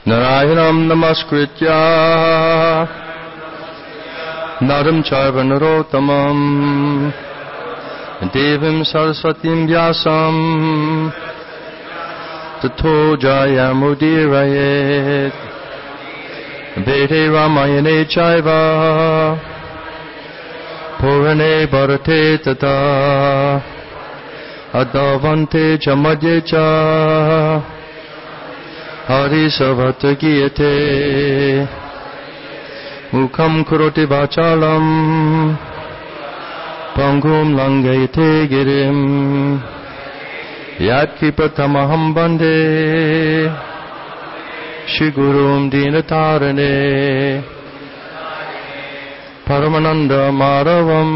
Narayanam namaskritya Naram Chaiva Narottamam Devim Saraswatim Vyasam Tato Jayamudirayet Vede Ramayane Chaiva Purane Bharate Tata Adavante Chamadye Cha Hari Savata Giyate Mukham Kuroti Vachalam Pangum Langayate Girim Yat Kipatamaham Bande Shigurum Dinatarane Paramananda Madhavam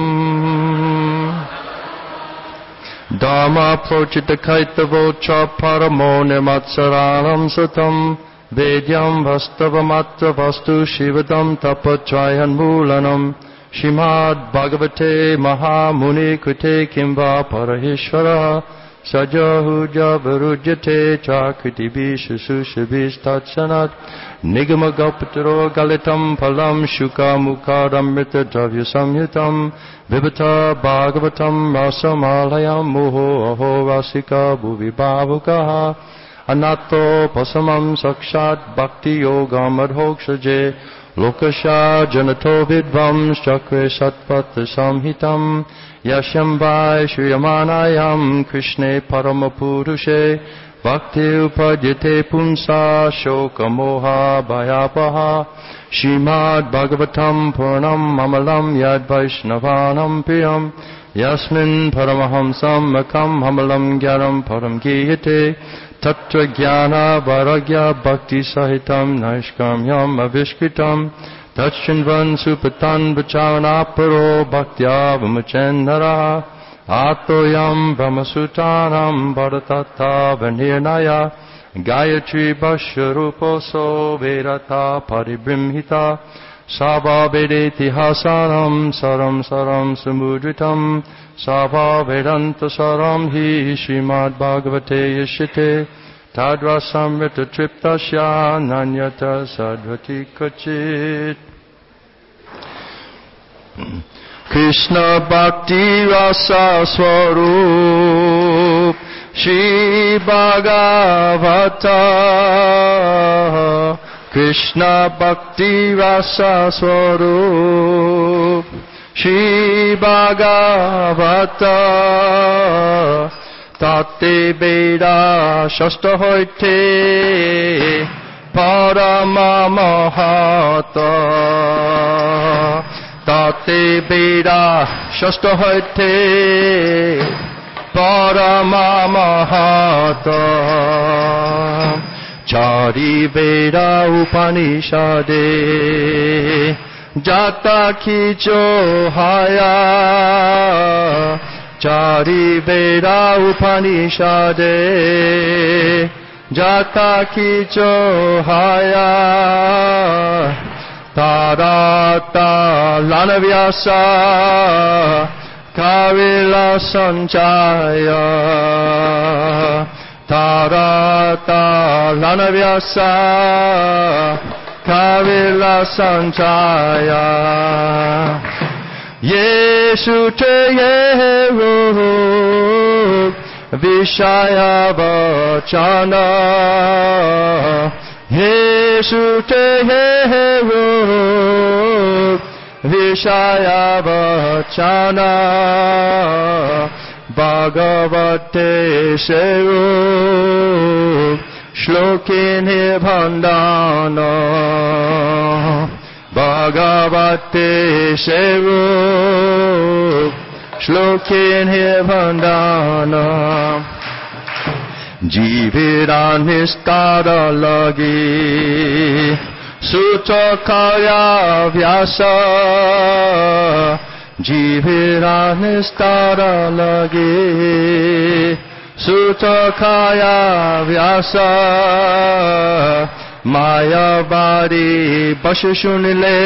Dharma Prochita Kaitavocha Paramo Nimatsaranam Satam Vedyam Vastavamatra Vastu Shivadam Tapachayan Mulanam Shimad Bhagavate Mahamuni Krite Kimva Parahishvara Sajahuja Varujate Chakriti Bishusushabis Tatsanat Nigama Gopataro Galitam Palam Shuka Mukadamrita Dravya Samhitam Vibhata Bhagavatam Rasamalayam Muho Aho Rasika Bhuvi Bhavukaha Anato Pasamam Sakshat Bhakti Yogam Adhokshaje Lokasha Janato Vidvam Chakre Satpat Samhitam Yashyambai Shriyamanayam Krishne Paramapurushe Bhakti Upadyate Punsa Shoka Moha Bhayapaha Shrimad Bhagavatam Purnam Amalam Yad Vaishnavanam Priyam Yasmin Paramahamsam Makam Hamalam Gyaram Param Giyate Tatra Jnana Vairagya Bhakti Sahitam Naishkamyam Avishkritam Tachinvan Supatan Vacharanaparo Bhaktya Vamachendara Atoyam Brahmasutanam Bharatata Vanirnaya Gayatri Bhashyaruposo Vedata Paribrimhita Sabha Vedeti Hasanam Saram Saram Samudritam Sabha Vedanta Saram Hi Srimad Bhagavate Yashite Tadra Samrita Triptasya Nanyata Sadvati Kachit Krishna Bhakti Rasa Swarup Shri Bhagavata Krishna Bhakti Rasa Swarup Shri Bhagavata Tate Veda Shasta Hoite Parama Mahata Tate Veda Shasta Hoite Parama Mahata Chari Veda Upanishade Jata Kicho Haya Chari Veda Upanishade Jata Kicho Haya Tarata Lanavyasa Kavila Sanchaya Tarata Lanavyasa Kavila Sanchaya Yesu te yeru Vishaya Vachana Yesu te yeru Vishaya Vachana Bhagavate Seru Shlokin Nibhandana Bhagavate Seru Shlokin Nibhandana Jivira Nistara Lagi Sutta Kaya Vyasa Jivira Nistara Lagi Sutta Kaya Vyasa Mayavadi Bashashunile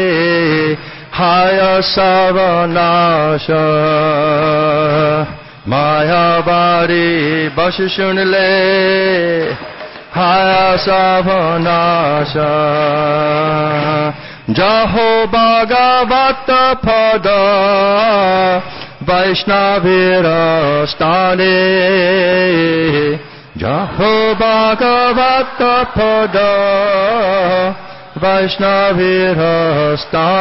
Haya Savanasha Mayavadi Bashashunile Hayasa Vanasha Jaho Bhagavata Pada Vaishnavira Stane Jaho Bhagavata Pada Vaishnavira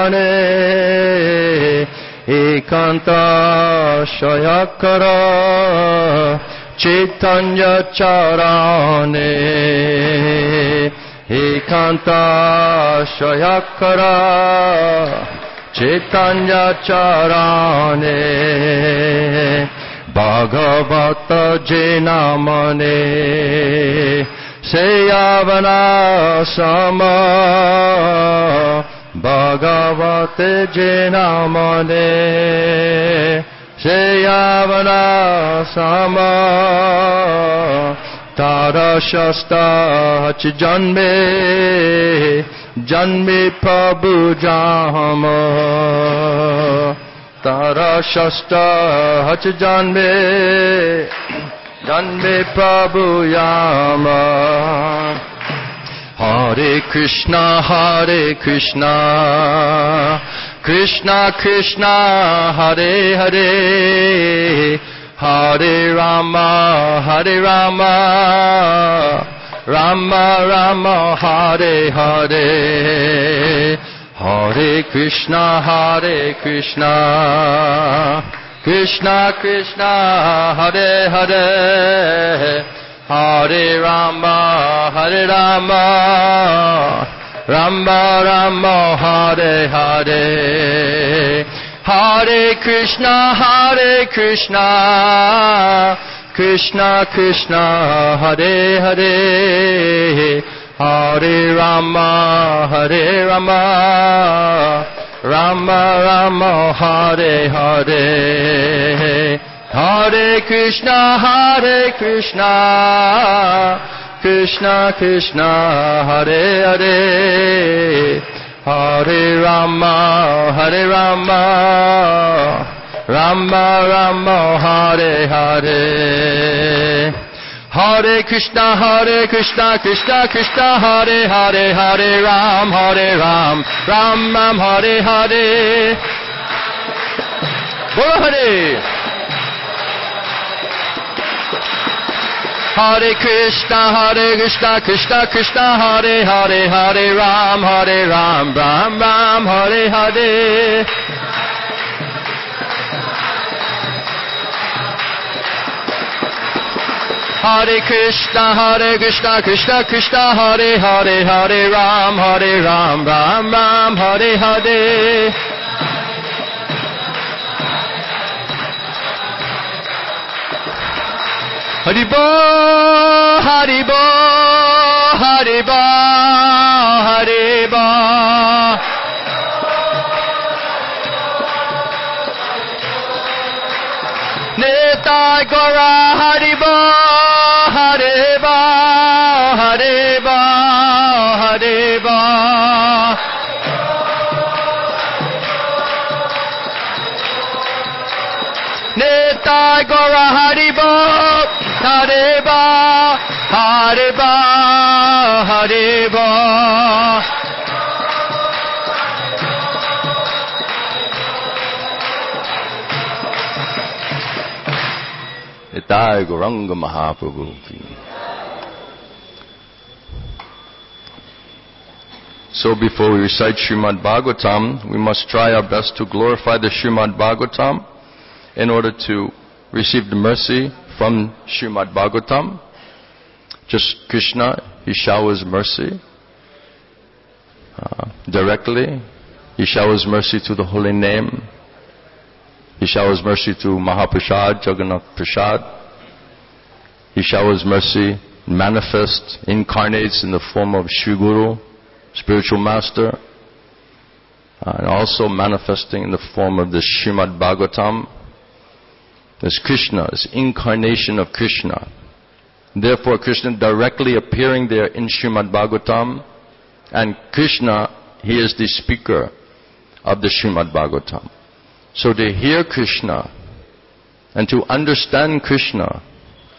Stane Ekanta Shayakara Chaitanya Charane Ekanta Shayakara Chaitanya Charane Bhagavata Jenamane Seyavana Sama Bhagavate Jenamane Seyavana Sama Tara Shasta Janme Janme Prabhu Jama Tara Shasta Janme Janme Prabhu Yama Hare Krishna Krishna Krishna Hare Hare Hare Rama Rama Rama Hare Hare Hare Krishna Krishna Krishna Hare Hare Hare Rama Rama Rama Hare Hare Hare Krishna Krishna Krishna Hare Hare Hare Rama Rama Rama Hare Hare Hare Krishna Krishna Krishna Hare Hare Hare Rama Rama Rama Hare Hare Hare Krishna Krishna Krishna Hare Hare Hare Ram Ram Hare Hare Bolo Hare Hare Krishna Krishna Krishna Hare Hare Hare Ram Ram Hare Hare Hare Krishna Krishna Krishna Hare Hare Hare Ram Ram Hare Hare Haribo Haribo Haribo Haribo Nitai Gora Haribo Haribo Haribo Haribo Nitai Gora Haribo Haribo Haribo Haribo Nitai Gauranga Mahaprabhu ki. So before we recite Srimad Bhagavatam, we must try our best to glorify the Srimad Bhagavatam in order to receive the mercy from Srimad Bhagavatam. Just Krishna, He showers mercy directly. He showers mercy to the holy name. He showers mercy to Mahaprasad, Jagannath Prasad. He showers mercy, manifests, incarnates in the form of Sri Guru, spiritual master, and also manifesting in the form of the Srimad Bhagavatam. There's Krishna, this incarnation of Krishna. Therefore, Krishna directly appearing there in Srimad Bhagavatam, and Krishna, He is the speaker of the Srimad Bhagavatam. So to hear Krishna and to understand Krishna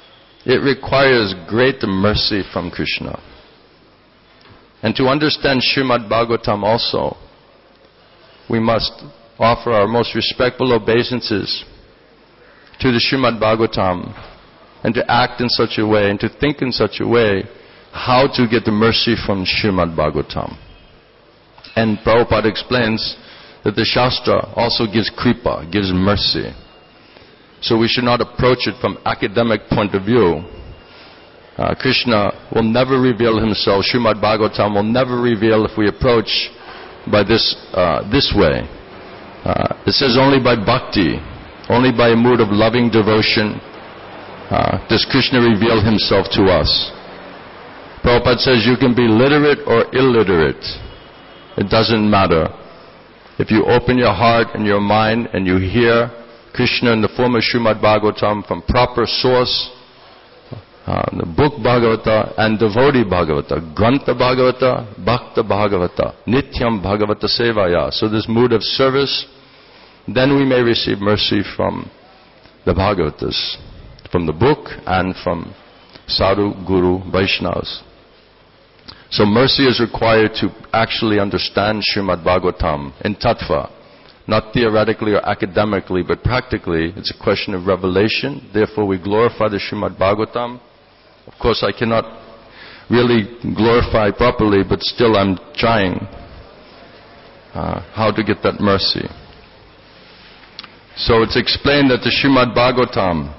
it requires great mercy from Krishna. And to understand Srimad Bhagavatam also, we must offer our most respectful obeisances to the Srimad Bhagavatam, and to act in such a way and to think in such a way how to get the mercy from Srimad Bhagavatam. And Prabhupada explains that the Shastra also gives kripa, gives mercy. So we should not approach it from academic point of view. Krishna will never reveal himself, Srimad Bhagavatam will never reveal if we approach by this way. It says only by bhakti, only by a mood of loving devotion does Krishna reveal himself to us. Prabhupada says you can be literate or illiterate. It doesn't matter. If you open your heart and your mind and you hear Krishna in the form of Srimad Bhagavatam from proper source, the book Bhagavata and devotee Bhagavata, Grantha Bhagavata, Bhakta Bhagavata, Nityam Bhagavata Sevaya. So this mood of service, then we may receive mercy from the Bhagavatas, from the book and from Sadhu, Guru, Vaishnavas. So mercy is required to actually understand Srimad Bhagavatam in tattva, not theoretically or academically, but practically. It's a question of revelation. Therefore we glorify the Srimad Bhagavatam. Of course I cannot really glorify properly, but still I'm trying how to get that mercy. So it's explained that the Srimad Bhagavatam,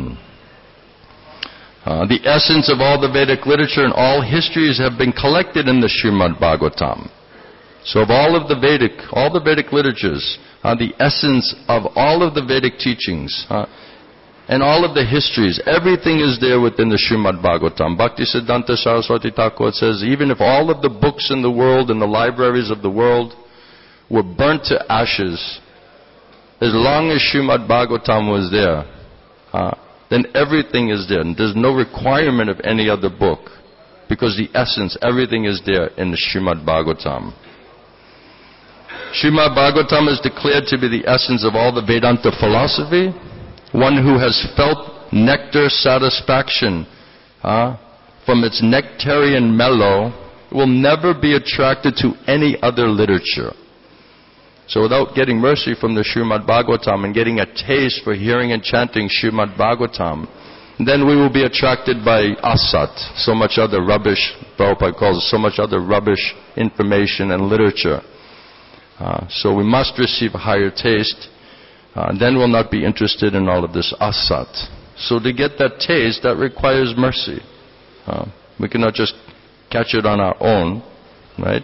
the essence of all the Vedic literature and all histories have been collected in the Srimad Bhagavatam. So of all the Vedic literatures, the essence of all of the Vedic teachings, and all of the histories, everything is there within the Srimad Bhagavatam. Bhaktisiddhanta Saraswati Thakur says, even if all of the books in the world and the libraries of the world were burnt to ashes, as long as Srimad Bhagavatam was there, then everything is there. And there's no requirement of any other book, because the essence, everything is there in the Srimad Bhagavatam. Srimad Bhagavatam is declared to be the essence of all the Vedanta philosophy. One who has felt nectar satisfaction from its nectarian mellow will never be attracted to any other literature. So without getting mercy from the Srimad Bhagavatam and getting a taste for hearing and chanting Srimad Bhagavatam, then we will be attracted by asat, so much other rubbish, Prabhupada calls it, so much other rubbish information and literature. So we must receive a higher taste, then we'll not be interested in all of this asat. So to get that taste, that requires mercy. We cannot just catch it on our own, right?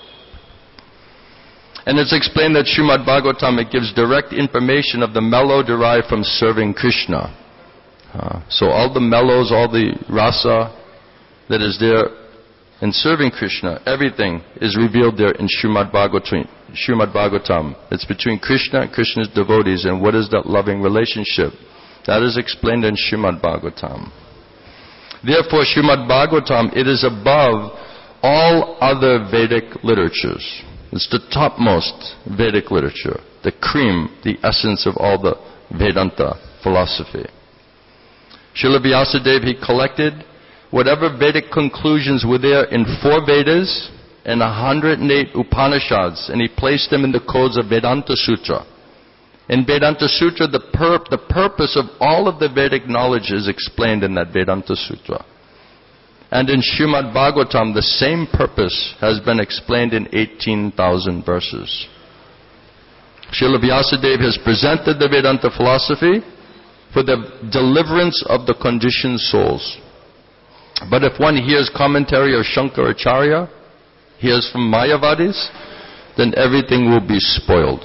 And it's explained that Srimad Bhagavatam, it gives direct information of the mellow derived from serving Krishna. So all the mellows, all the rasa that is there in serving Krishna, everything is revealed there in Srimad Bhagavatam. It's between Krishna and Krishna's devotees, and what is that loving relationship? That is explained in Srimad Bhagavatam. Therefore, Srimad Bhagavatam, it is above all other Vedic literatures. It's the topmost Vedic literature, the cream, the essence of all the Vedanta philosophy. Srila Vyasadeva, he collected whatever Vedic conclusions were there in 4 Vedas and 108 Upanishads, and he placed them in the codes of Vedanta Sutra. In Vedanta Sutra, the purpose of all of the Vedic knowledge is explained in that Vedanta Sutra. And in Srimad Bhagavatam, the same purpose has been explained in 18,000 verses. Srila Vyasadeva has presented the Vedanta philosophy for the deliverance of the conditioned souls. But if one hears commentary of Shankaracharya, hears from Mayavadis, then everything will be spoiled.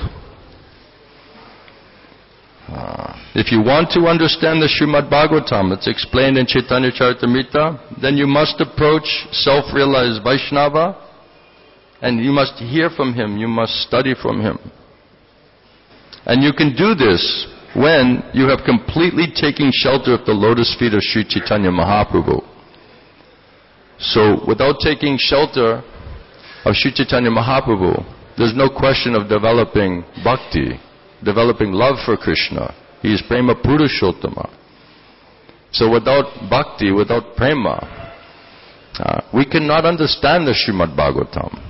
If you want to understand the Srimad Bhagavatam, it's explained in Chaitanya Charitamrita, then you must approach self-realized Vaishnava, and you must hear from him, you must study from him. And you can do this when you have completely taken shelter of the lotus feet of Sri Chaitanya Mahaprabhu. So without taking shelter of Sri Chaitanya Mahaprabhu, there's no question of developing bhakti, developing love for Krishna. He is Prema Purushottama. So without bhakti, without prema, we cannot understand the Srimad Bhagavatam.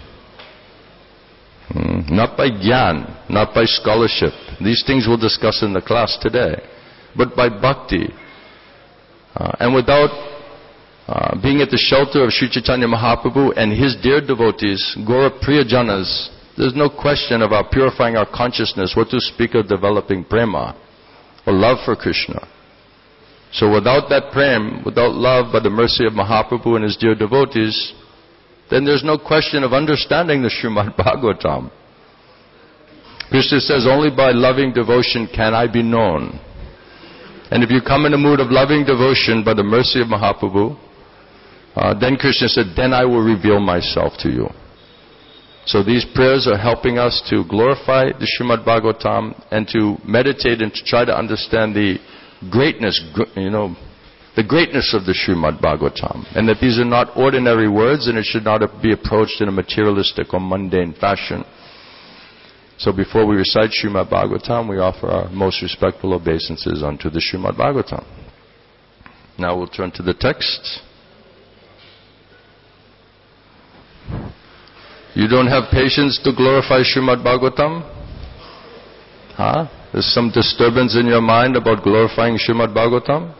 Not by gyan, not by scholarship. These things we'll discuss in the class today. But by bhakti. And without being at the shelter of Sri Chaitanya Mahaprabhu and his dear devotees, Gaura Priyajanas, there's no question about purifying our consciousness, what to speak of developing prema, or love for Krishna. So without that prem, without love by the mercy of Mahaprabhu and his dear devotees, then there's no question of understanding the Srimad Bhagavatam. Krishna says, only by loving devotion can I be known. And if you come in a mood of loving devotion by the mercy of Mahaprabhu, then Krishna said, then I will reveal myself to you. So these prayers are helping us to glorify the Srimad Bhagavatam and to meditate and to try to understand the greatness, the greatness of the Srimad Bhagavatam. And that these are not ordinary words and it should not be approached in a materialistic or mundane fashion. So before we recite Srimad Bhagavatam, we offer our most respectful obeisances unto the Srimad Bhagavatam. Now we'll turn to the text. You don't have patience to glorify Srimad Bhagavatam? There's some disturbance in your mind about glorifying Srimad Bhagavatam?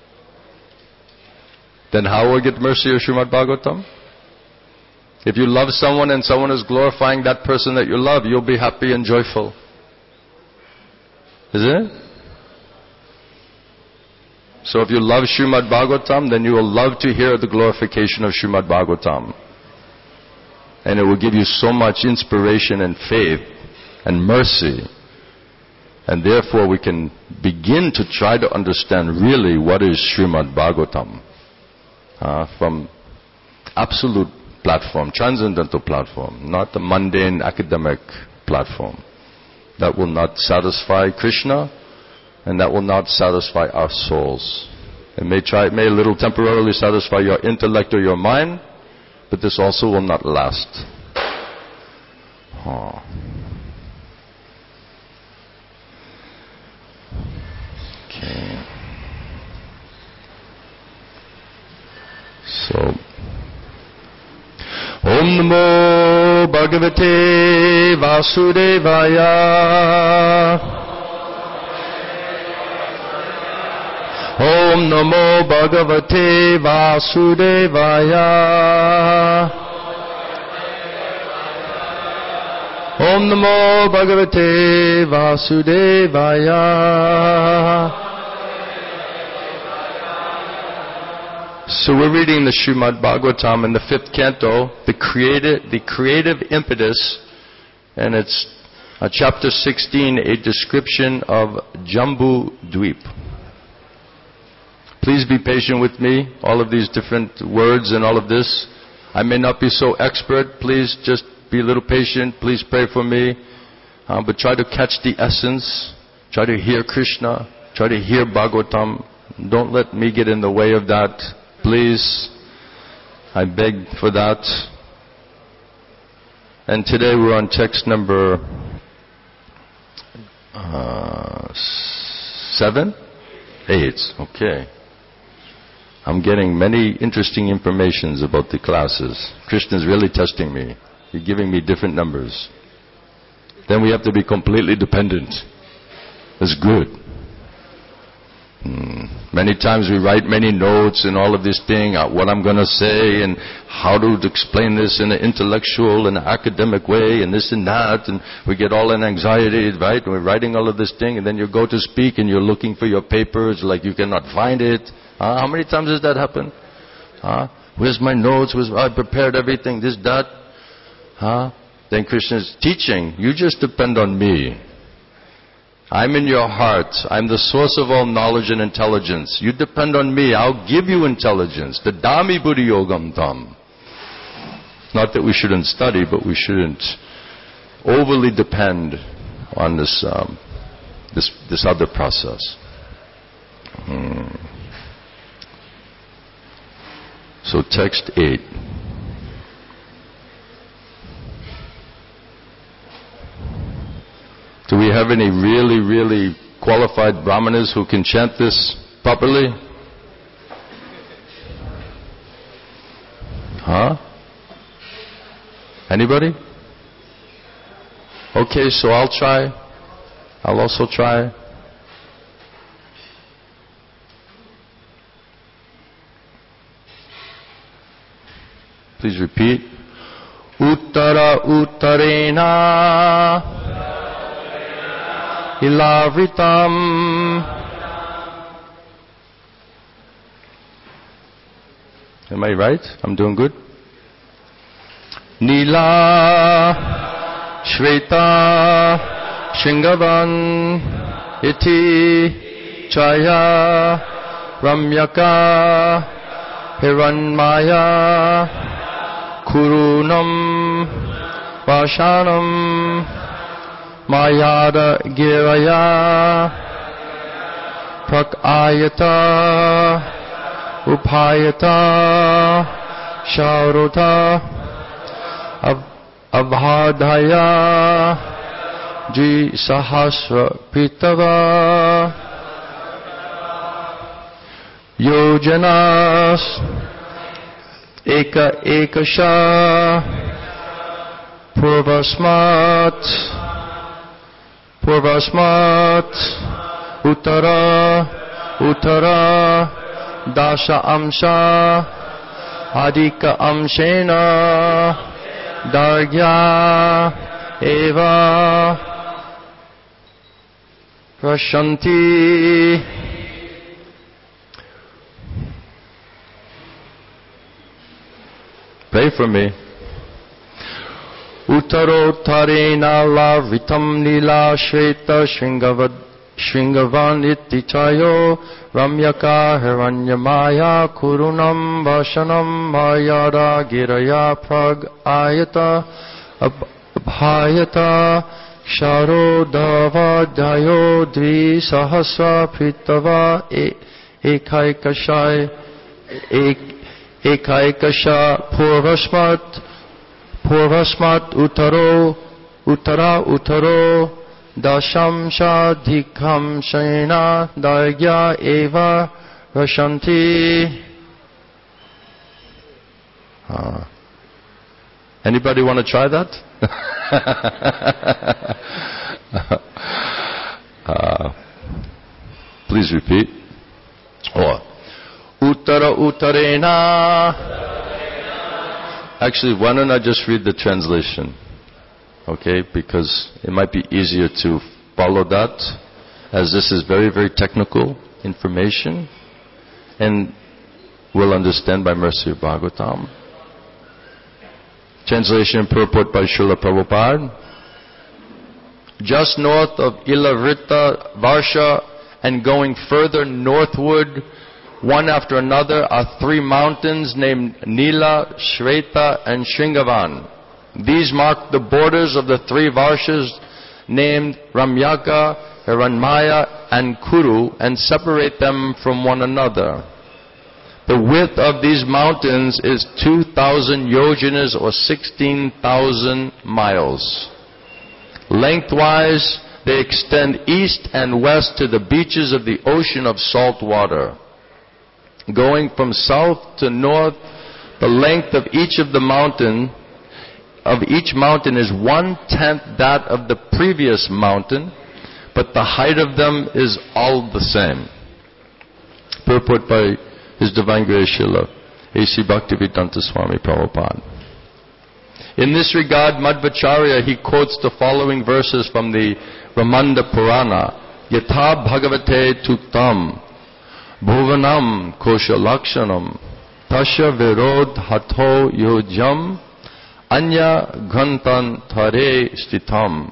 Then how will you get mercy of Srimad Bhagavatam? If you love someone and someone is glorifying that person that you love, you'll be happy and joyful. Is it? So if you love Srimad Bhagavatam, then you will love to hear the glorification of Srimad Bhagavatam. And it will give you so much inspiration and faith and mercy. And therefore we can begin to try to understand really what is Srimad Bhagavatam. From absolute platform, transcendental platform, not the mundane academic platform. That will not satisfy Krishna and that will not satisfy our souls. It may a little temporarily satisfy your intellect or your mind, but this also will not last. Okay. So, Om Namo Bhagavate Vasudevaya. Om Namo Bhagavate Vasudevaya. Om Namo Bhagavate Vasudevaya. So we're reading the Srimad Bhagavatam in the 5th canto, the creative impetus, and it's chapter 16, a description of Jambu Dweep. Please be patient with me, all of these different words and all of this. I may not be so expert, please just be a little patient, please pray for me, but try to catch the essence, try to hear Krishna, try to hear Bhagavatam. Don't let me get in the way of that. Please, I beg for that. And today we're on text number 7? 8. Okay. I'm getting many interesting informations about the classes. Krishna's really testing me. He's giving me different numbers. Then we have to be completely dependent. That's good. Many times we write many notes and all of this thing, what I'm going to say and how to explain this in an intellectual and academic way and this and that, and we get all in anxiety, right? We're writing all of this thing and then you go to speak and you're looking for your papers like you cannot find it. How many times has that happened? Where's my notes? I prepared everything, this, that. Then Krishna's teaching, you just depend on me. I'm in your heart. I'm the source of all knowledge and intelligence. You depend on me. I'll give you intelligence. The Dami Buddhi Yogam Tam. Not that we shouldn't study, but we shouldn't overly depend on this other process. So text 8. Do we have any really, really qualified brahmanas who can chant this properly? Anybody? Okay, so I'll try. I'll also try. Please repeat. Uttara uttarena ilavritam. Am I right? I'm doing good? Nila Shveta Shingavan Iti Chaya Ramyaka Hiranmaya Kurunam Vashanam Mayada Giraya Prakayata Upayata Sharuta Abhadaya Ji Sahasra Pitava Yojanas Eka Ekasha Purvasmat Uttara Dasha Amsha Adika Amshena Dargya Eva Prashanti. Pray for me. Uttarottarena lavritam nila shveta shringavan ittichayo ramyaka hiranyamaya kurunam vashanam mayada giraya prag ayata abhayata sharodavadayo dvi sahasra pritava ekaikasha purvasmat uttaro dashamsha dikhamshena dargya eva rashanti. Anybody want to try that? Please repeat. Uttara uttarena. Actually, why don't I just read the translation? Okay, because it might be easier to follow that, as this is very, very technical information, and we'll understand by mercy of Bhagavatam. Translation and purport by Srila Prabhupada. Just north of Ilavrita Varsha and going further northward, one after another, are three mountains named Nila, Shveta, and Shringavan. These mark the borders of the three Varshas named Ramyaka, Hiranmaya, and Kuru, and separate them from one another. The width of these mountains is 2,000 yojanas, or 16,000 miles. Lengthwise, they extend east and west to the beaches of the ocean of salt water. Going from south to north, the length of each mountain is 1/10 that of the previous mountain, but the height of them is all the same. Purport by His Divine Grace Srila A.C. Bhaktivedanta Swami Prabhupada. In this regard, Madhvacharya, he quotes the following verses from the Ramanda Purana. Yatha Bhagavate Tuktam Bhuvanam Kosha Lakshanam Tasya Virod Hatho Yojam Anya Ghantan Thare Stitam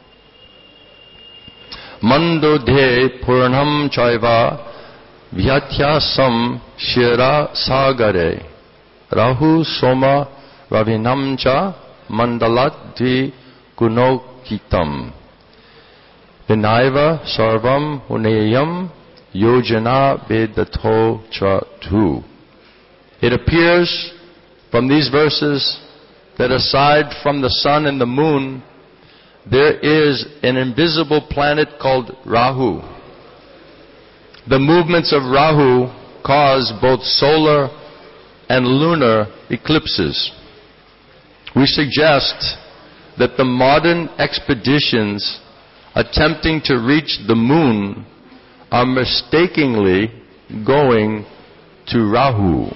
Mandodhe Purnam Chaiva Vyathyasam Shira Sagare Rahu Soma Ravinamcha Mandalat Gunokitam Vinaiva Sarvam Huneyam Yojana Vedato Chatu. It appears from these verses that aside from the sun and the moon, there is an invisible planet called Rahu. The movements of Rahu cause both solar and lunar eclipses. We suggest that the modern expeditions attempting to reach the moon are mistakenly going to Rahu.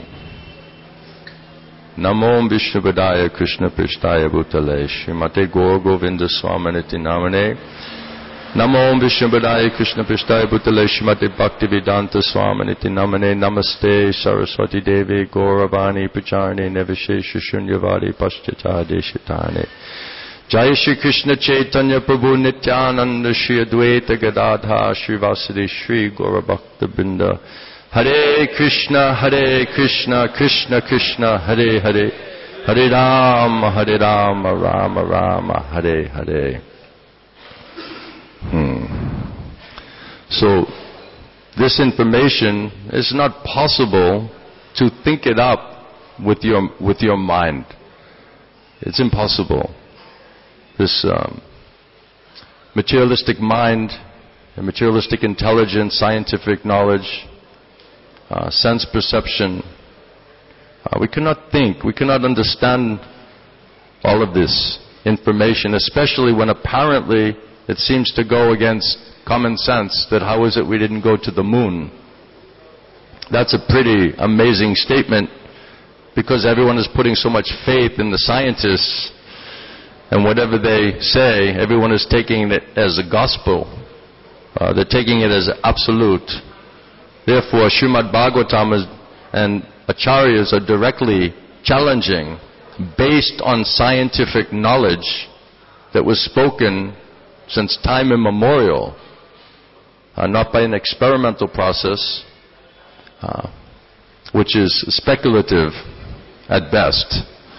Namo Vishnu Padaya Krishna Prishtaya Bhutale Srimate Gaur Govinda Swaminiti Namane. Namo Vishnu Padaya Krishna Prishtaya Bhutale Srimate Bhaktivedanta Swaminiti Namane. Namaste Saraswati Devi Gauravani Pacharne Nevashesha Shunyavadi Paschata Deshitane. Jai Shri Krishna Chaitanya Prabhu Nityananda Shri Advaita Gadadha Shri Vasudeva Shri Gaurabhakta Binda. Hare Krishna Krishna Krishna Hare Hare, Hare Rama Rama Rama Hare Hare. So this information is not possible to think it up with your mind. It's impossible. This materialistic mind, and materialistic intelligence, scientific knowledge, sense perception, we cannot think, we cannot understand all of this information, especially when apparently it seems to go against common sense, that how is it we didn't go to the moon? That's a pretty amazing statement, because everyone is putting so much faith in the scientists, and whatever they say, everyone is taking it as a gospel. They're taking it as absolute. Therefore, Srimad Bhagavatam and Acharyas are directly challenging, based on scientific knowledge that was spoken since time immemorial, not by an experimental process, which is speculative at best.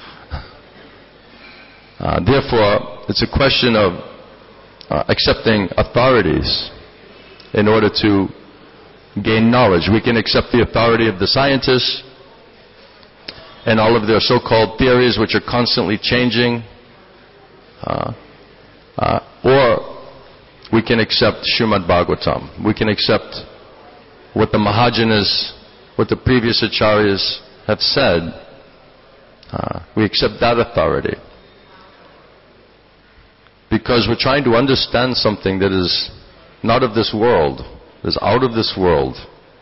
Therefore, it's a question of accepting authorities in order to gain knowledge. We can accept the authority of the scientists and all of their so-called theories, which are constantly changing, or we can accept Srimad Bhagavatam. We can accept what the Mahajanas, what the previous Acharyas have said. We accept that authority, because we're trying to understand something that is not of this world, is out of this world.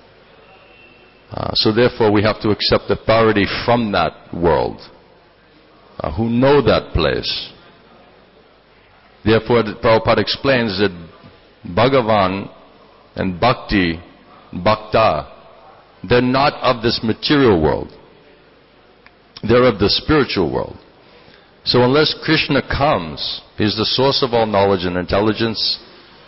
So therefore we have to accept authority from that world, who know that place. Therefore Prabhupada explains that Bhagavan and Bhakti, Bhakta, they're not of this material world. They're of the spiritual world. So unless Krishna comes, He's the source of all knowledge and intelligence.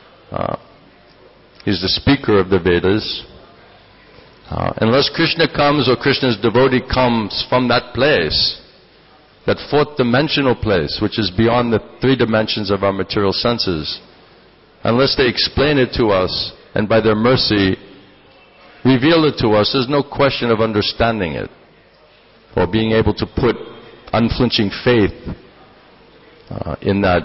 He's the speaker of the Vedas. Unless Krishna comes, or Krishna's devotee comes from that place, that fourth dimensional place, which is beyond the 3 dimensions of our material senses, unless they explain it to us and by their mercy reveal it to us, there's no question of understanding it or being able to put unflinching faith in that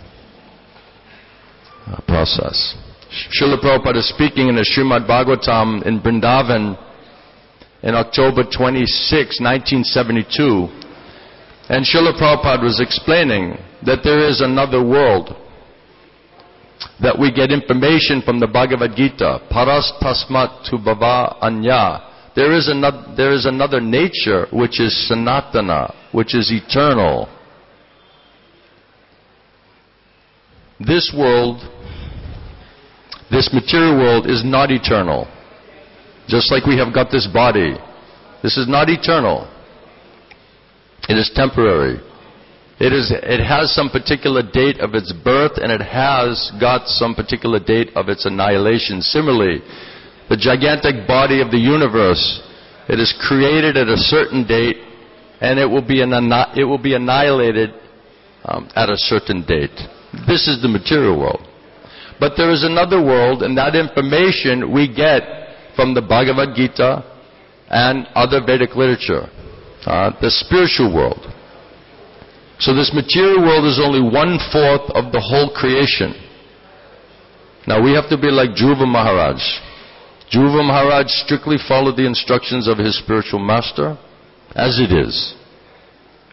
process. Srila Prabhupada is speaking in the Srimad Bhagavatam in Vrindavan in October 26, 1972. And Srila Prabhupada was explaining that there is another world, that we get information from the Bhagavad Gita. Paras tasmat tu bhava anya. There is another nature which is sanatana, which is eternal. This world, this material world, is not eternal. Just like we have got this body, this is not eternal. It is temporary. It has some particular date of its birth, and it has got some particular date of its annihilation. Similarly, the gigantic body of the universe, it is created at a certain date, and it will be annihilated at a certain date. This is the material world. But there is another world, and that information we get from the Bhagavad Gita and other Vedic literature, the spiritual world. So this material world is only 1/4 of the whole creation. Now we have to be like Dhruva Maharaj. Dhruva Maharaj strictly followed the instructions of his spiritual master, as it is.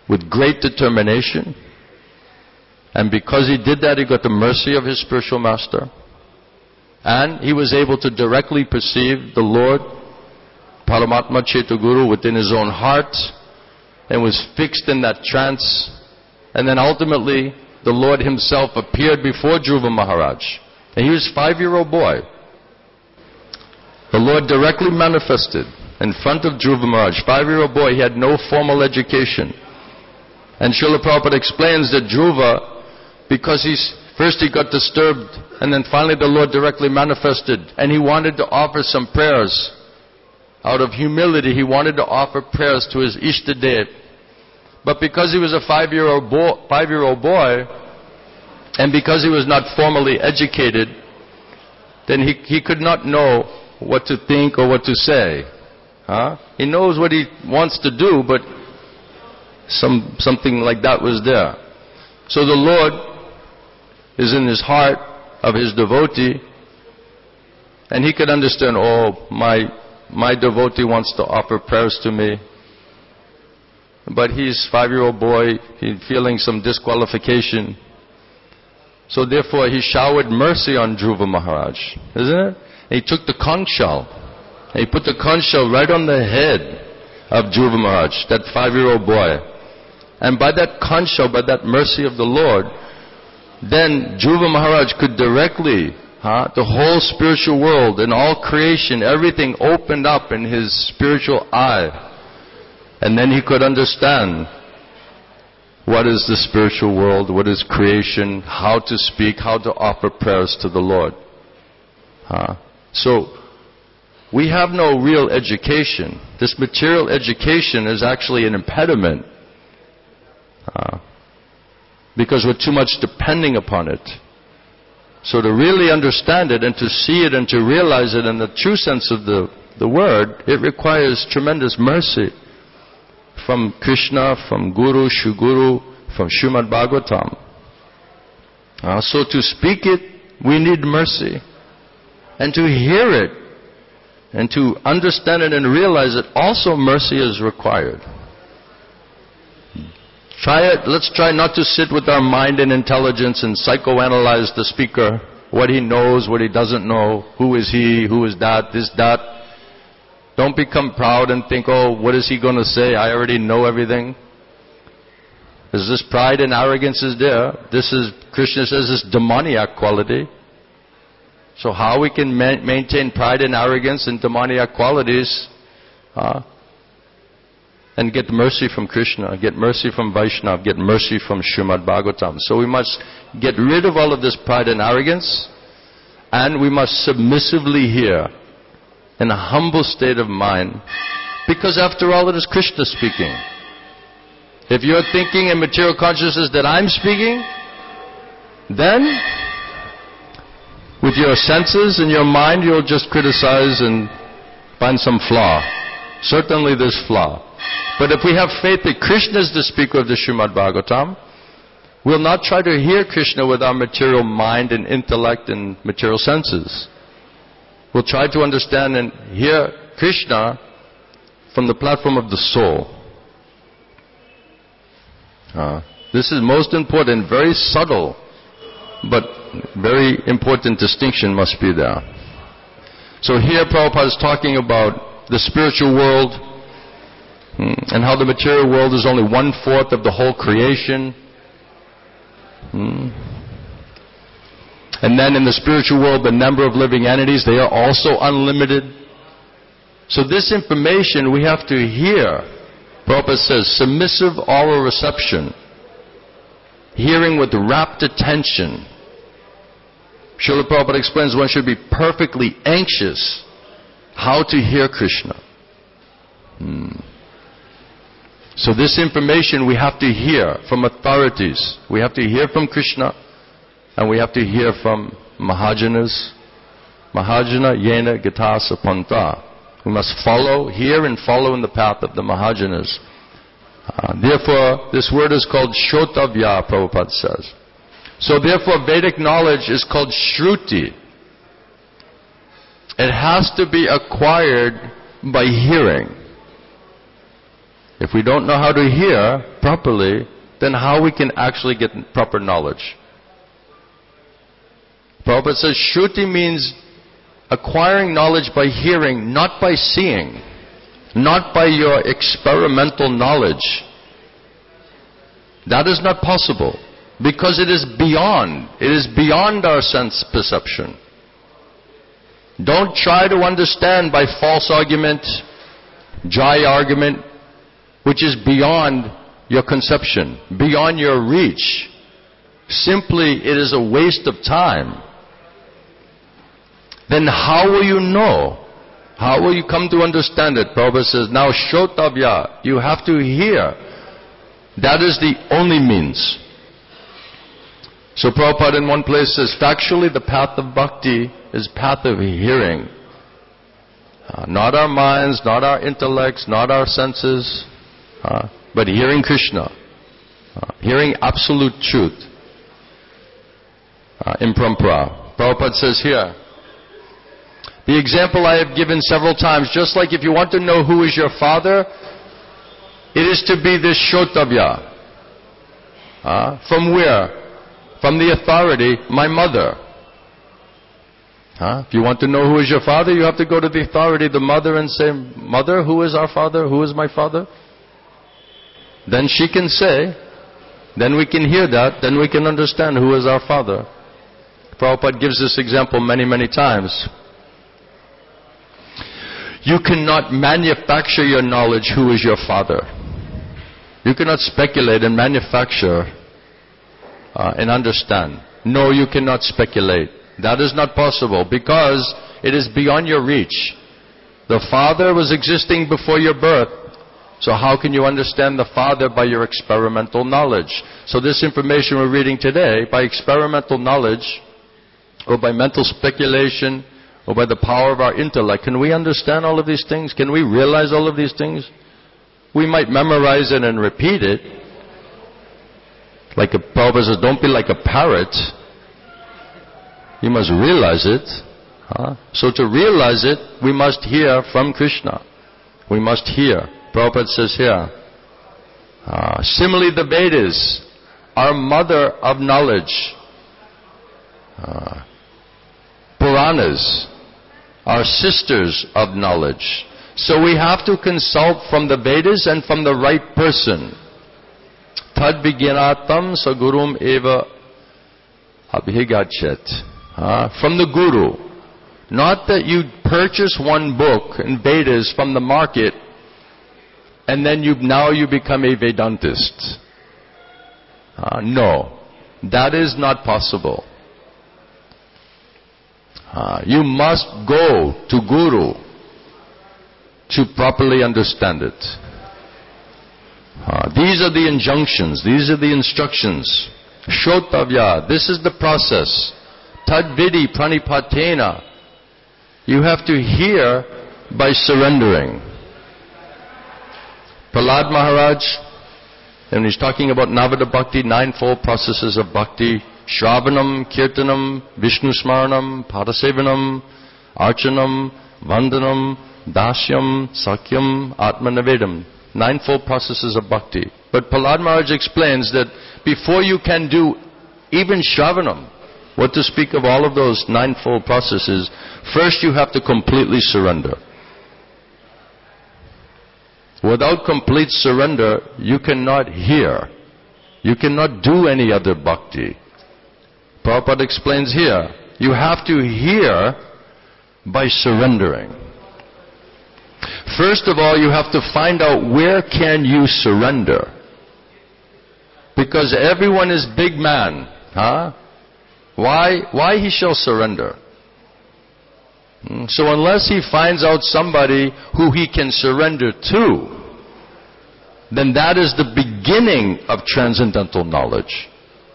with great determination. And because he did that, he got the mercy of his spiritual master. And he was able to directly perceive the Lord, Paramatma Chetaguru, within his own heart, and was fixed in that trance. And then ultimately, the Lord himself appeared before Dhruva Maharaj. And he was a 5-year-old boy. The Lord directly manifested in front of Dhruva Maharaj. 5-year-old boy, he had no formal education. And Srila Prabhupada explains that Dhruva, because first he got disturbed, and then finally the Lord directly manifested, and he wanted to offer some prayers. Out of humility, he wanted to offer prayers to his Ishtadev. But because he was a 5-year-old boy, and because he was not formally educated, then he could not know what to think or what to say. He knows what he wants to do, but something like that was there. So the Lord is in his heart of his devotee, and he could understand, oh, my devotee wants to offer prayers to me. But he's a 5-year-old boy, he's feeling some disqualification. So therefore he showered mercy on Dhruva Maharaj, isn't it? And he took the conch shell, and he put the conch shell right on the head of Dhruva Maharaj, that 5-year-old boy. And by that conch shell, by that mercy of the Lord, then Dhruva Maharaj could directly, the whole spiritual world and all creation, everything opened up in his spiritual eye. And then he could understand what is the spiritual world, what is creation, how to speak, how to offer prayers to the Lord. So, we have no real education. This material education is actually an impediment. Because we're too much depending upon it. So to really understand it and to see it and to realize it in the true sense of the word, it requires tremendous mercy from Krishna, from Guru, Shuguru, from Srimad Bhagavatam. So to speak it, we need mercy. And to hear it and to understand it and realize it, also mercy is required. Let's try not to sit with our mind and intelligence and psychoanalyze the speaker, what he knows, what he doesn't know, who is he, who is that, this, that. Don't become proud and think, oh, what is he going to say? I already know everything. Because this pride and arrogance is there. This is, Krishna says, this demoniac quality. So how we can maintain pride and arrogance and demoniac qualities, and get mercy from Krishna, get mercy from Vaishnava, get mercy from Srimad Bhagavatam. So we must get rid of all of this pride and arrogance, and we must submissively hear in a humble state of mind, because after all it is Krishna speaking. If you're thinking in material consciousness that I'm speaking, then with your senses and your mind you'll just criticize and find some flaw. Certainly there's flaw. But if we have faith that Krishna is the speaker of the Srimad Bhagavatam, we'll not try to hear Krishna with our material mind and intellect and material senses. We'll try to understand and hear Krishna from the platform of the soul. This is most important, very subtle, but very important distinction must be there. So here Prabhupada is talking about the spiritual world, and how the material world is only 1/4 of the whole creation. And then in the spiritual world, the number of living entities, they are also unlimited. So this information we have to hear. Prabhupada says, submissive oral reception. Hearing with rapt attention. Srila Prabhupada explains one should be perfectly anxious how to hear Krishna. So this information we have to hear from authorities. We have to hear from Krishna, and we have to hear from Mahajanas. Mahajana yena gitasa panta. We must follow, hear and follow in the path of the Mahajanas. Therefore, this word is called Shrotavya, Prabhupada says. So therefore, Vedic knowledge is called Shruti. It has to be acquired by hearing. If we don't know how to hear properly, then how we can actually get proper knowledge? Prabhupada says Shruti means acquiring knowledge by hearing, not by seeing, not by your experimental knowledge. That is not possible, because it is beyond our sense perception. Don't try to understand by false argument, dry argument, which is beyond your conception, beyond your reach. Simply, it is a waste of time. Then how will you know? How will you come to understand it? Prabhupada says, now Shrotavya, you have to hear. That is the only means. So Prabhupada in one place says, factually the path of bhakti is path of hearing. Not our minds, not our intellects, not our senses, but hearing Krishna. Hearing absolute truth. Imprompra. Prabhupada says here, the example I have given several times, just like if you want to know who is your father, it is to be this Shrotavya. From where? From the authority, my mother. If you want to know who is your father, you have to go to the authority, the mother, and say, Mother, who is our father? Who is my father? Then she can say, then we can hear that, then we can understand who is our father. Prabhupada gives this example many, many times. You cannot manufacture your knowledge who is your father. You cannot speculate and manufacture and understand. No, you cannot speculate. That is not possible because it is beyond your reach. The Father was existing before your birth. So how can you understand the Father? By your experimental knowledge. So this information we're reading today, by experimental knowledge, or by mental speculation, or by the power of our intellect, can we understand all of these things? Can we realize all of these things? We might memorize it and repeat it. Like a Prabhupada says, don't be like a parrot. You must realize it. So to realize it, we must hear from Krishna. We must hear. Prabhupada says here, similarly the Vedas are mother of knowledge. Puranas are sisters of knowledge. So we have to consult from the Vedas and from the right person. Tad Vijnanatam Sagurum Eva Abhigachet. From the Guru. Not that you purchase one book in Vedas from the market and then now you become a Vedantist. No. That is not possible. You must go to Guru to properly understand it. These are the injunctions. These are the instructions. Shrotavya. This is the process. Tadvidi pranipatena. You have to hear by surrendering. Prahlad Maharaj, and he's talking about Navada Bhakti, ninefold processes of bhakti. Shravanam, Kirtanam, Vishnu Smaranam, Padasevanam, Archanam, Vandanam, Dasyam, Sakyam, Atmanavedam. Ninefold processes of bhakti. But Prahlad Maharaj explains that before you can do even Shravanam, what to speak of all of those ninefold processes, first you have to completely surrender. Without complete surrender, you cannot hear. You cannot do any other bhakti. Prabhupada explains here, you have to hear by surrendering. First of all, you have to find out where can you surrender. Because everyone is big man. Why he shall surrender? So unless he finds out somebody who he can surrender to, then that is the beginning of transcendental knowledge.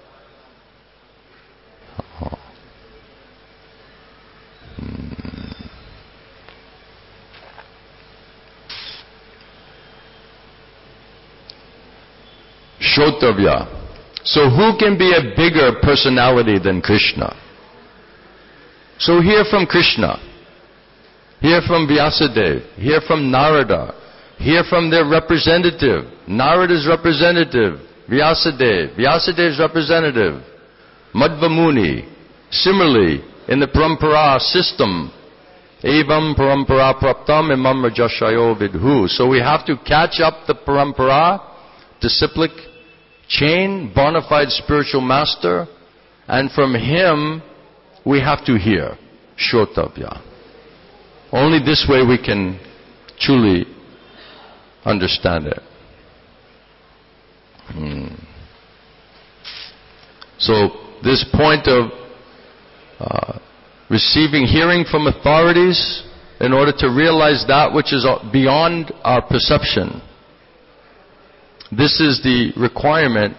Shrotavya. So who can be a bigger personality than Krishna? So hear from Krishna. Hear from Vyasadeva. Hear from Narada. hear from their representative. Narada's representative, Vyasadeva. Vyasadev's representative, Madhva Muni. Similarly, in the parampara system, Evam parampara praptam imam rajashayo vidhu. So we have to catch up the parampara, disciplic chain, bona fide spiritual master, and from him we have to hear. Shrotavya. Only this way we can truly understand it. So this point of receiving hearing from authorities in order to realize that which is beyond our perception. This is the requirement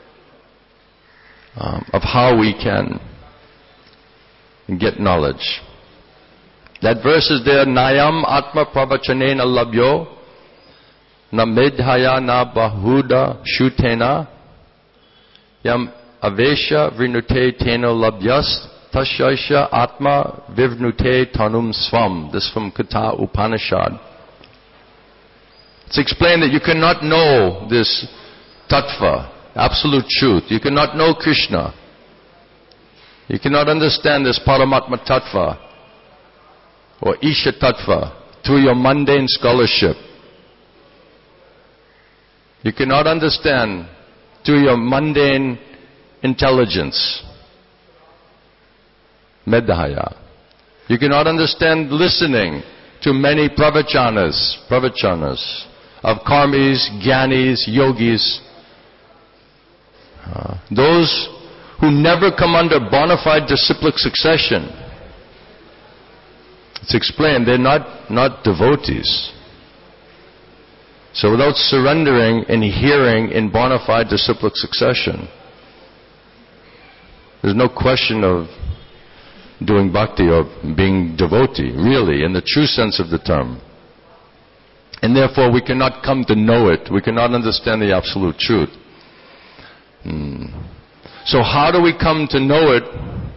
of how we can get knowledge. That verse is there, Nayam Atma Pravachanena Labhyo Na Medhaya Na Bahuda Shutena Yam Avesha Vrinute Teno Labhyas Tashaisha Atma Vivnute Tanum Svam. This from Katha Upanishad. It's explained that you cannot know this tattva, absolute truth. You cannot know Krishna. You cannot understand this Paramatma tattva or Isha tattva through your mundane scholarship. You cannot understand through your mundane intelligence. Medhaya. You cannot understand listening to many pravachanas of karmis, jnanis, yogis. Those who never come under bona fide disciplic succession. It's explained, they're not devotees. So without surrendering and hearing in bona fide disciplic succession, there's no question of doing bhakti or being devotee, really, in the true sense of the term. And therefore we cannot come to know it. We cannot understand the absolute truth. So how do we come to know it?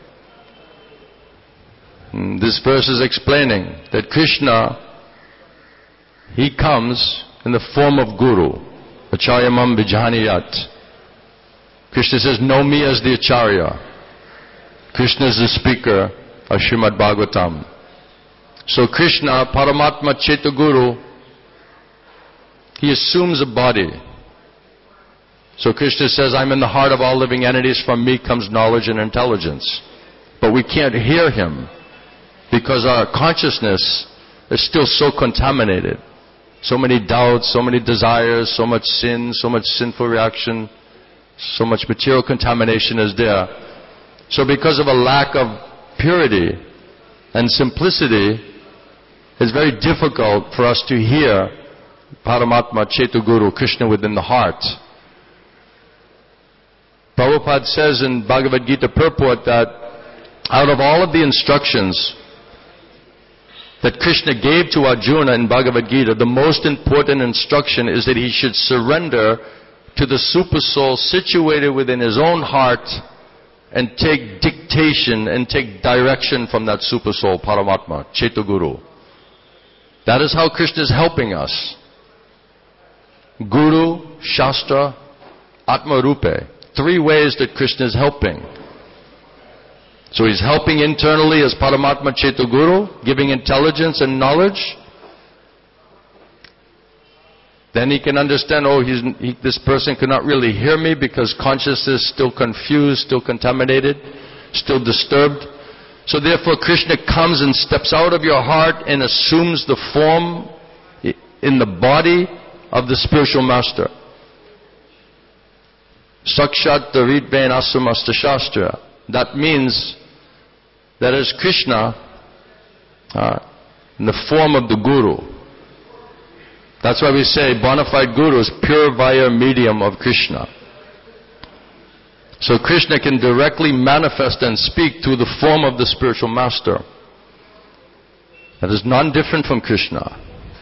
This verse is explaining that Krishna, he comes in the form of Guru. Acharyamam Vijaniyat. Krishna says, know me as the Acharya. Krishna is the speaker of Srimad Bhagavatam. So Krishna, Paramatma Chetaguru, he assumes a body. So Krishna says, I'm in the heart of all living entities, from me comes knowledge and intelligence. But we can't hear him because our consciousness is still so contaminated. So many doubts, so many desires, so much sin, so much sinful reaction, so much material contamination is there. So because of a lack of purity and simplicity, it's very difficult for us to hear Paramatma Chetaguru, Krishna within the heart. Prabhupada says in Bhagavad Gita purport that out of all of the instructions that Krishna gave to Arjuna in Bhagavad Gita, the most important instruction is that he should surrender to the Supersoul situated within his own heart and take dictation and take direction from that Supersoul, Paramatma, Chetaguru. That is how Krishna is helping us. Guru, Shastra, Atma Rupe. 3 ways that Krishna is helping. So he's helping internally as Paramatma Chetaguru, giving intelligence and knowledge. Then he can understand, this person cannot really hear me because consciousness is still confused, still contaminated, still disturbed. So therefore Krishna comes and steps out of your heart and assumes the form in the body of the spiritual master. Sakshat Daridvain Asamasta Shastra. That means that as Krishna, in the form of the Guru. That's why we say bona fide Guru is pure via medium of Krishna. So Krishna can directly manifest and speak through the form of the spiritual master. That is non-different from Krishna.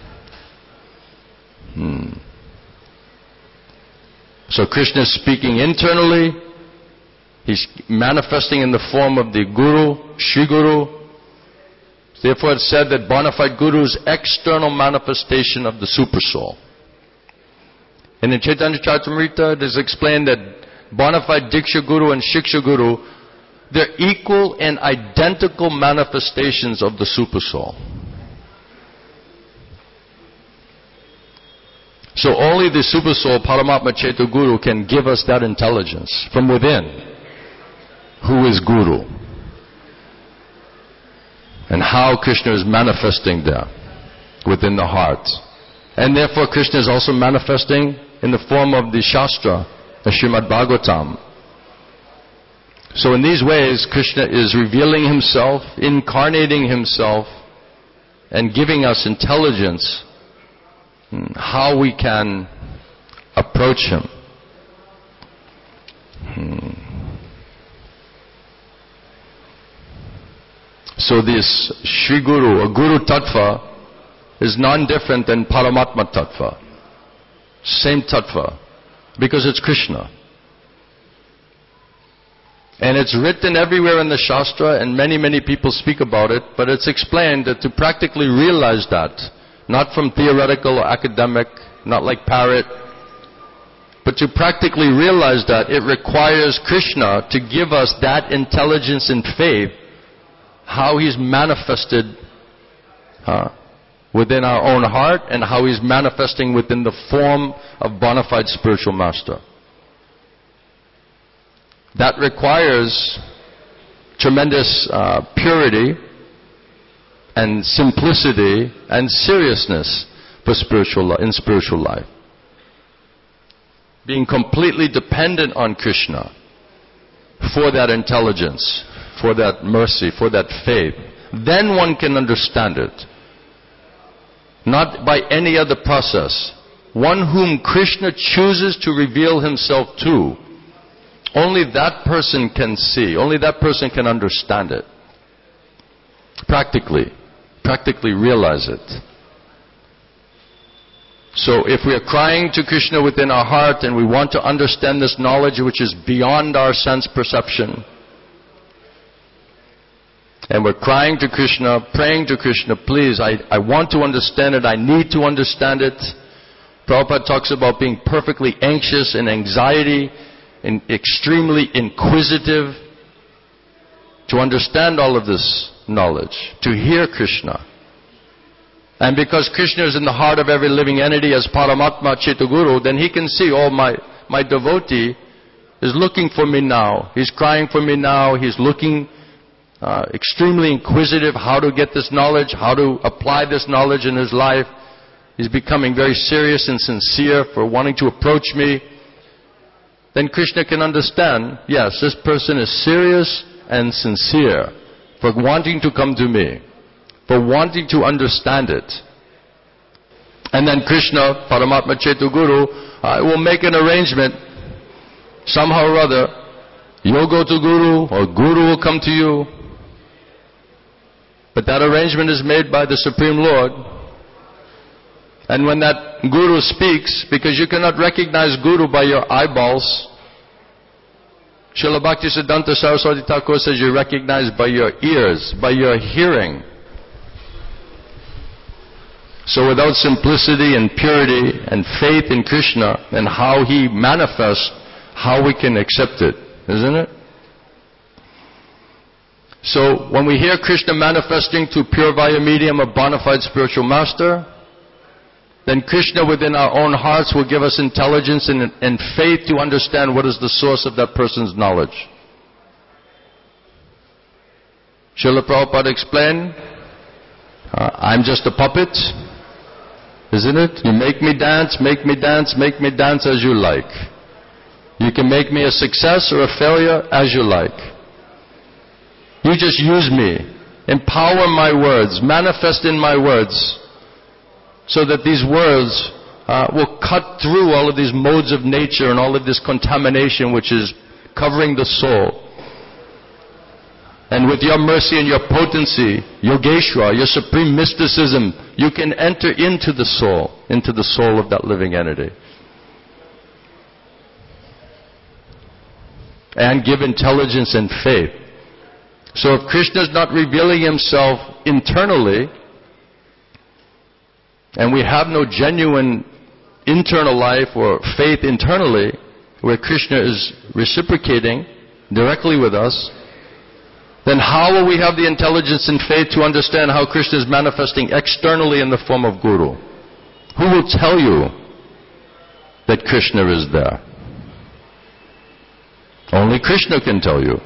So Krishna is speaking internally. He's manifesting in the form of the Guru, Shri Guru. Therefore it's said that bona fide Guru is external manifestation of the super soul. And in Chaitanya Charitamrita it is explained that bona fide Diksha Guru and Shiksha Guru, they're equal and identical manifestations of the super soul. So only the super soul, Paramatma Chetu Guru, can give us that intelligence from within. Who is Guru? And how Krishna is manifesting there within the heart. And therefore Krishna is also manifesting in the form of the Shastra, the Srimad Bhagavatam. So in these ways, Krishna is revealing himself, incarnating himself, and giving us intelligence how we can approach him. So this Shri Guru, or Guru Tattva, is non-different than Paramatma Tattva. Same Tattva, because it's Krishna. And it's written everywhere in the Shastra, and many people speak about it, but it's explained that to practically realize that, not from theoretical or academic, not like parrot, but to practically realize that, it requires Krishna to give us that intelligence and faith, how he's manifested within our own heart, and how he's manifesting within the form of bona fide spiritual master. That requires tremendous purity and simplicity and seriousness for in spiritual life. Being completely dependent on Krishna for that intelligence, for that mercy, for that faith. Then one can understand it. Not by any other process. One whom Krishna chooses to reveal himself to, only that person can see, only that person can understand it. Practically realize it. So if we are crying to Krishna within our heart and we want to understand this knowledge which is beyond our sense perception, and we're crying to Krishna, praying to Krishna, please, I want to understand it, I need to understand it. Prabhupada talks about being perfectly anxious and anxiety and extremely inquisitive to understand all of this knowledge, to hear Krishna. And because Krishna is in the heart of every living entity as Paramatma Chetu Guru, then he can see, oh, my devotee is looking for me now. He's crying for me now. He's looking extremely inquisitive how to get this knowledge, how to apply this knowledge in his life. He's becoming very serious and sincere for wanting to approach me. Then Krishna can understand, yes, this person is serious and sincere for wanting to come to me, for wanting to understand it. And then Krishna, Paramatma Chetu Guru, will make an arrangement, somehow or other. You'll go to Guru, or Guru will come to you. But that arrangement is made by the Supreme Lord. And when that Guru speaks, because you cannot recognize Guru by your eyeballs, Srila Bhaktisiddhanta Saraswati Thakur says you recognize by your ears, by your hearing. So without simplicity and purity and faith in Krishna and how he manifests, how we can accept it, isn't it? So when we hear Krishna manifesting through pure via medium of bona fide spiritual master, then Krishna within our own hearts will give us intelligence and faith to understand what is the source of that person's knowledge. Srila Prabhupada explained, I'm just a puppet, isn't it? You make me dance, make me dance, make me dance as you like. You can make me a success or a failure as you like. You just use me, empower my words, manifest in my words, so that these words will cut through all of these modes of nature and all of this contamination which is covering the soul. And with your mercy and your potency, Yogeshwara, your supreme mysticism, you can enter into the soul of that living entity. And give intelligence and faith. So if Krishna is not revealing himself internally, and we have no genuine internal life or faith internally, where Krishna is reciprocating directly with us, then how will we have the intelligence and faith to understand how Krishna is manifesting externally in the form of Guru? Who will tell you that Krishna is there? Only Krishna can tell you.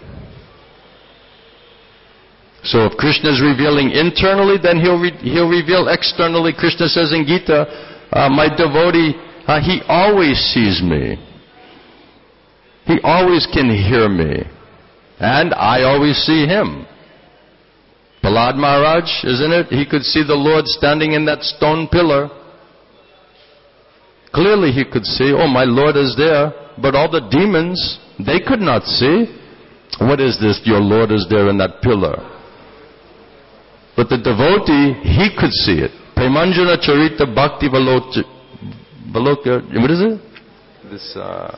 So if Krishna is revealing internally, then he'll reveal externally. Krishna says in Gita, my devotee, he always sees me. He always can hear me. And I always see him. Prahlad Maharaj, isn't it? He could see the Lord standing in that stone pillar. Clearly he could see, oh, my Lord is there. But all the demons, they could not see. What is this? Your Lord is there in that pillar. But the devotee, he could see it. Premanjana Charita Bhakti Valoka. What is it? This,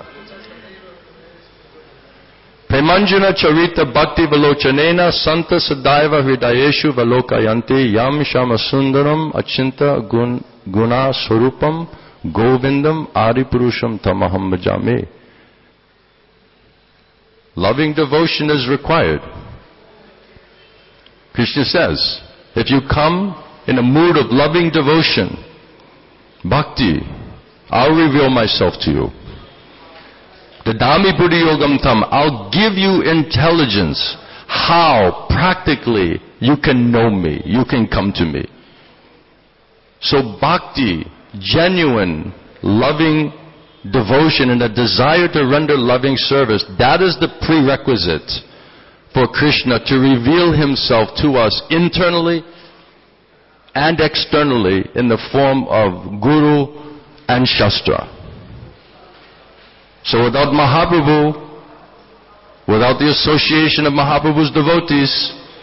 Premanjana Charita Bhakti Valochanena Santa Sadaiva Hridayeshu Valokayanti Yam Shama Sundaram Achinta Guna Swarupam Govindam Adipurusham Tamaham Bhajami. Loving devotion is required. Krishna says, if you come in a mood of loving devotion, bhakti, I'll reveal myself to you. Dadami Buddhi Yogam Tam, I'll give you intelligence how practically you can know me, you can come to me. So bhakti, genuine, loving devotion and a desire to render loving service, that is the prerequisite for Krishna to reveal himself to us internally and externally in the form of Guru and Shastra. So without Mahaprabhu, without the association of Mahaprabhu's devotees,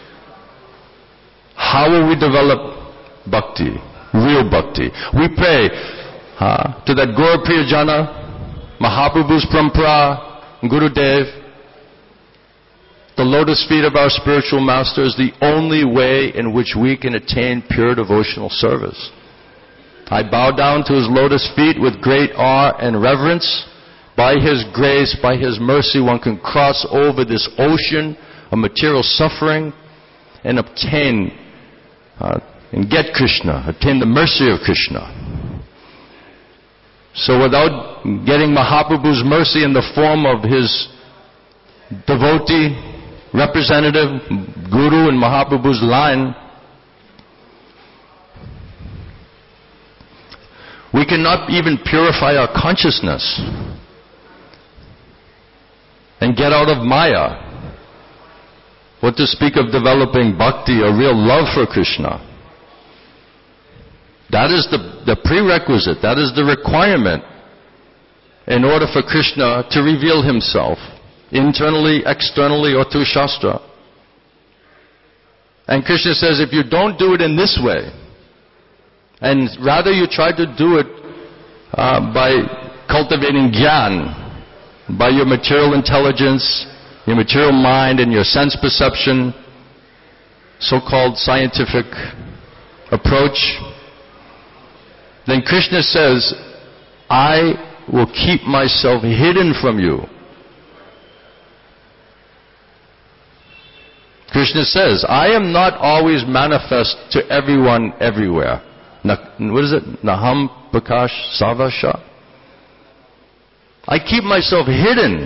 how will we develop bhakti, real bhakti? We pray to that Gaura Priyajana, Mahaprabhu's Parampara, Gurudev. The lotus feet of our spiritual master is the only way in which we can attain pure devotional service. I bow down to his lotus feet with great awe and reverence. By his grace, by his mercy, one can cross over this ocean of material suffering and obtain and get Krishna, obtain the mercy of Krishna. So without getting Mahaprabhu's mercy in the form of his devotee, representative, Guru in Mahaprabhu's line, we cannot even purify our consciousness and get out of Maya. What to speak of developing bhakti, a real love for Krishna. That is the prerequisite, that is the requirement in order for Krishna to reveal himself, internally, externally, or through Shastra. And Krishna says, if you don't do it in this way, and rather you try to do it by cultivating jnana, by your material intelligence, your material mind, and your sense perception, so-called scientific approach, then Krishna says, I will keep myself hidden from you. Krishna says, I am not always manifest to everyone everywhere. What is it? Naham Prakash Savasha. I keep myself hidden.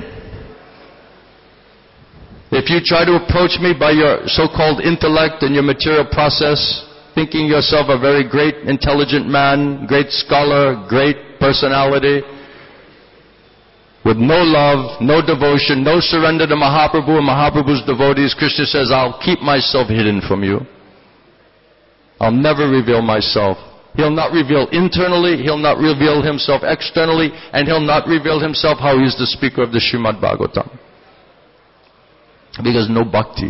If you try to approach me by your so-called intellect and your material process, thinking yourself a very great intelligent man, great scholar, great personality, with no love, no devotion, no surrender to Mahaprabhu and Mahaprabhu's devotees, Krishna says, I'll keep myself hidden from you. I'll never reveal myself. He'll not reveal internally, he'll not reveal himself externally, and he'll not reveal himself how he's the speaker of the Srimad Bhagavatam. Because no bhakti.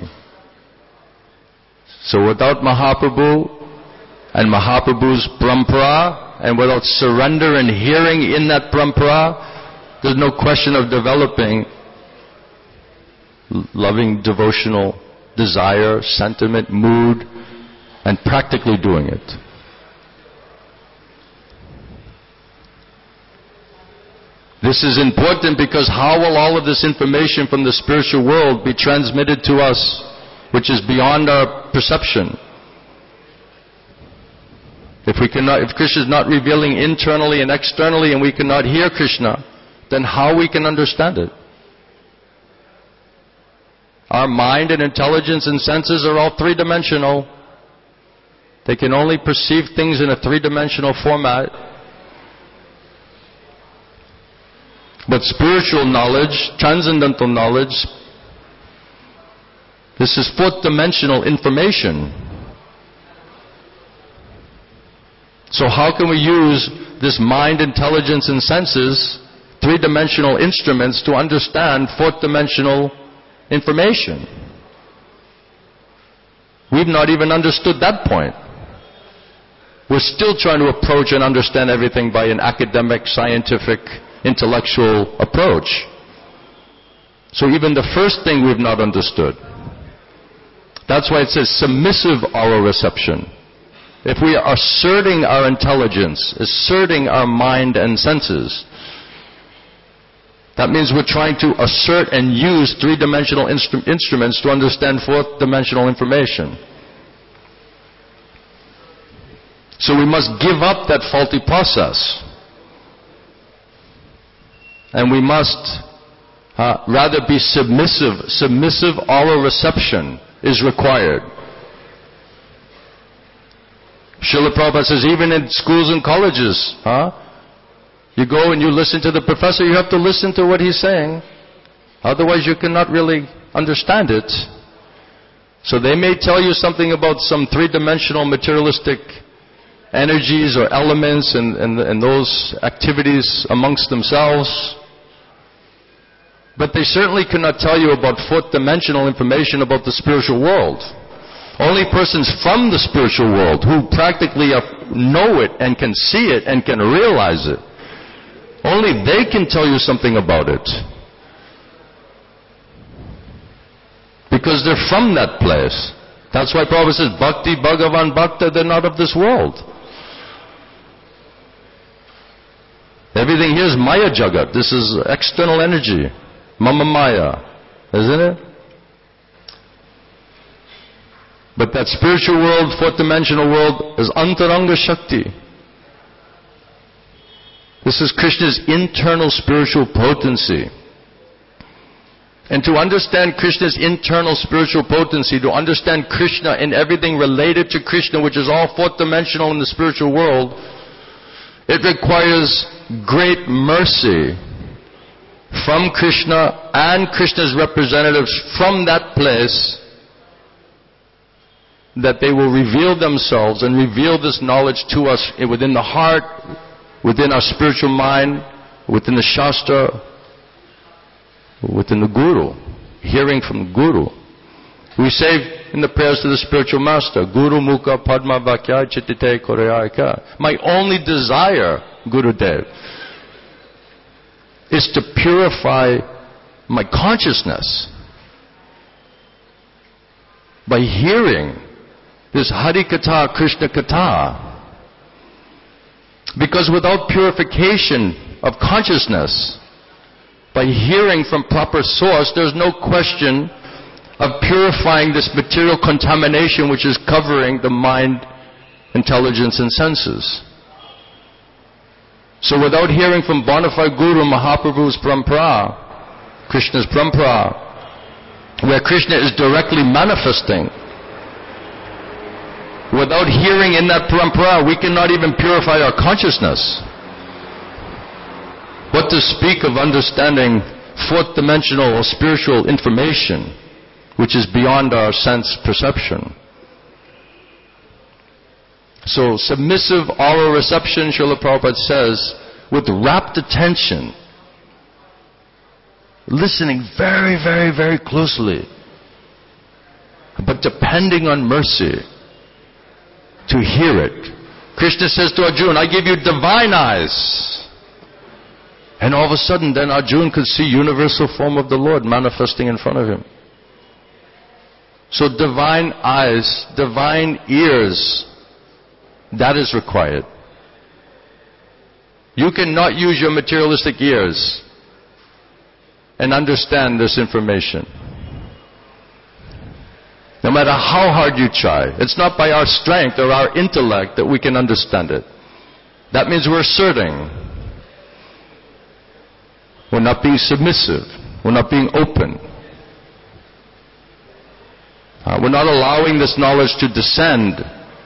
So without Mahaprabhu and Mahaprabhu's parampara, and without surrender and hearing in that parampara, there's no question of developing loving devotional desire, sentiment, mood, and practically doing it. This is important because how will all of this information from the spiritual world be transmitted to us, which is beyond our perception? If Krishna is not revealing internally and externally and we cannot hear Krishna, then how we can understand it? Our mind and intelligence and senses are all three-dimensional. They can only perceive things in a three-dimensional format. But spiritual knowledge, transcendental knowledge, this is fourth-dimensional information. So how can we use this mind, intelligence, and senses, three-dimensional instruments, to understand fourth-dimensional information? We've not even understood that point. We're still trying to approach and understand everything by an academic, scientific, intellectual approach. So even the first thing we've not understood. That's why it says submissive oral reception. If we are asserting our intelligence, asserting our mind and senses, that means we're trying to assert and use three-dimensional instruments to understand fourth-dimensional information. So we must give up that faulty process. And we must rather be submissive. Submissive oral reception is required. Srila Prabhupada says even in schools and colleges, you go and you listen to the professor, you have to listen to what he's saying. Otherwise you cannot really understand it. So they may tell you something about some three-dimensional materialistic energies or elements and those activities amongst themselves. But they certainly cannot tell you about fourth-dimensional information about the spiritual world. Only persons from the spiritual world who practically know it and can see it and can realize it, only they can tell you something about it. Because they're from that place. That's why Prabhupada says, Bhakti, Bhagavan, Bhakta, they're not of this world. Everything here is Maya Jagat. This is external energy. Mama Maya. Isn't it? But that spiritual world, fourth-dimensional world, is Antaranga Shakti. This is Krishna's internal spiritual potency. And to understand Krishna's internal spiritual potency, to understand Krishna and everything related to Krishna, which is all fourth-dimensional in the spiritual world, it requires great mercy from Krishna and Krishna's representatives from that place, that they will reveal themselves and reveal this knowledge to us within the heart, within our spiritual mind, within the Shastra, within the Guru, hearing from the Guru. We say in the prayers to the spiritual master, Guru Mukha Padma Vakya Chittite Koreyaka. My only desire, Gurudev, is to purify my consciousness by hearing this Hari Katha, Krishna Katha. Because without purification of consciousness, by hearing from proper source, there's no question of purifying this material contamination which is covering the mind, intelligence, and senses. So without hearing from bona fide Guru, Mahaprabhu's Parampara, Krishna's Parampara, where Krishna is directly manifesting, without hearing in that Parampara, we cannot even purify our consciousness. What to speak of understanding fourth-dimensional or spiritual information, which is beyond our sense perception. So submissive oral reception, Srila Prabhupada says, with rapt attention, listening very, very, very closely, but depending on mercy to hear it. Krishna says to Arjuna, I give you divine eyes. And all of a sudden then Arjuna could see universal form of the Lord manifesting in front of him. So divine eyes, divine ears, that is required. You cannot use your materialistic ears and understand this information. No matter how hard you try. It's not by our strength or our intellect that we can understand it. That means we're asserting. We're not being submissive. We're not being open. We're not allowing this knowledge to descend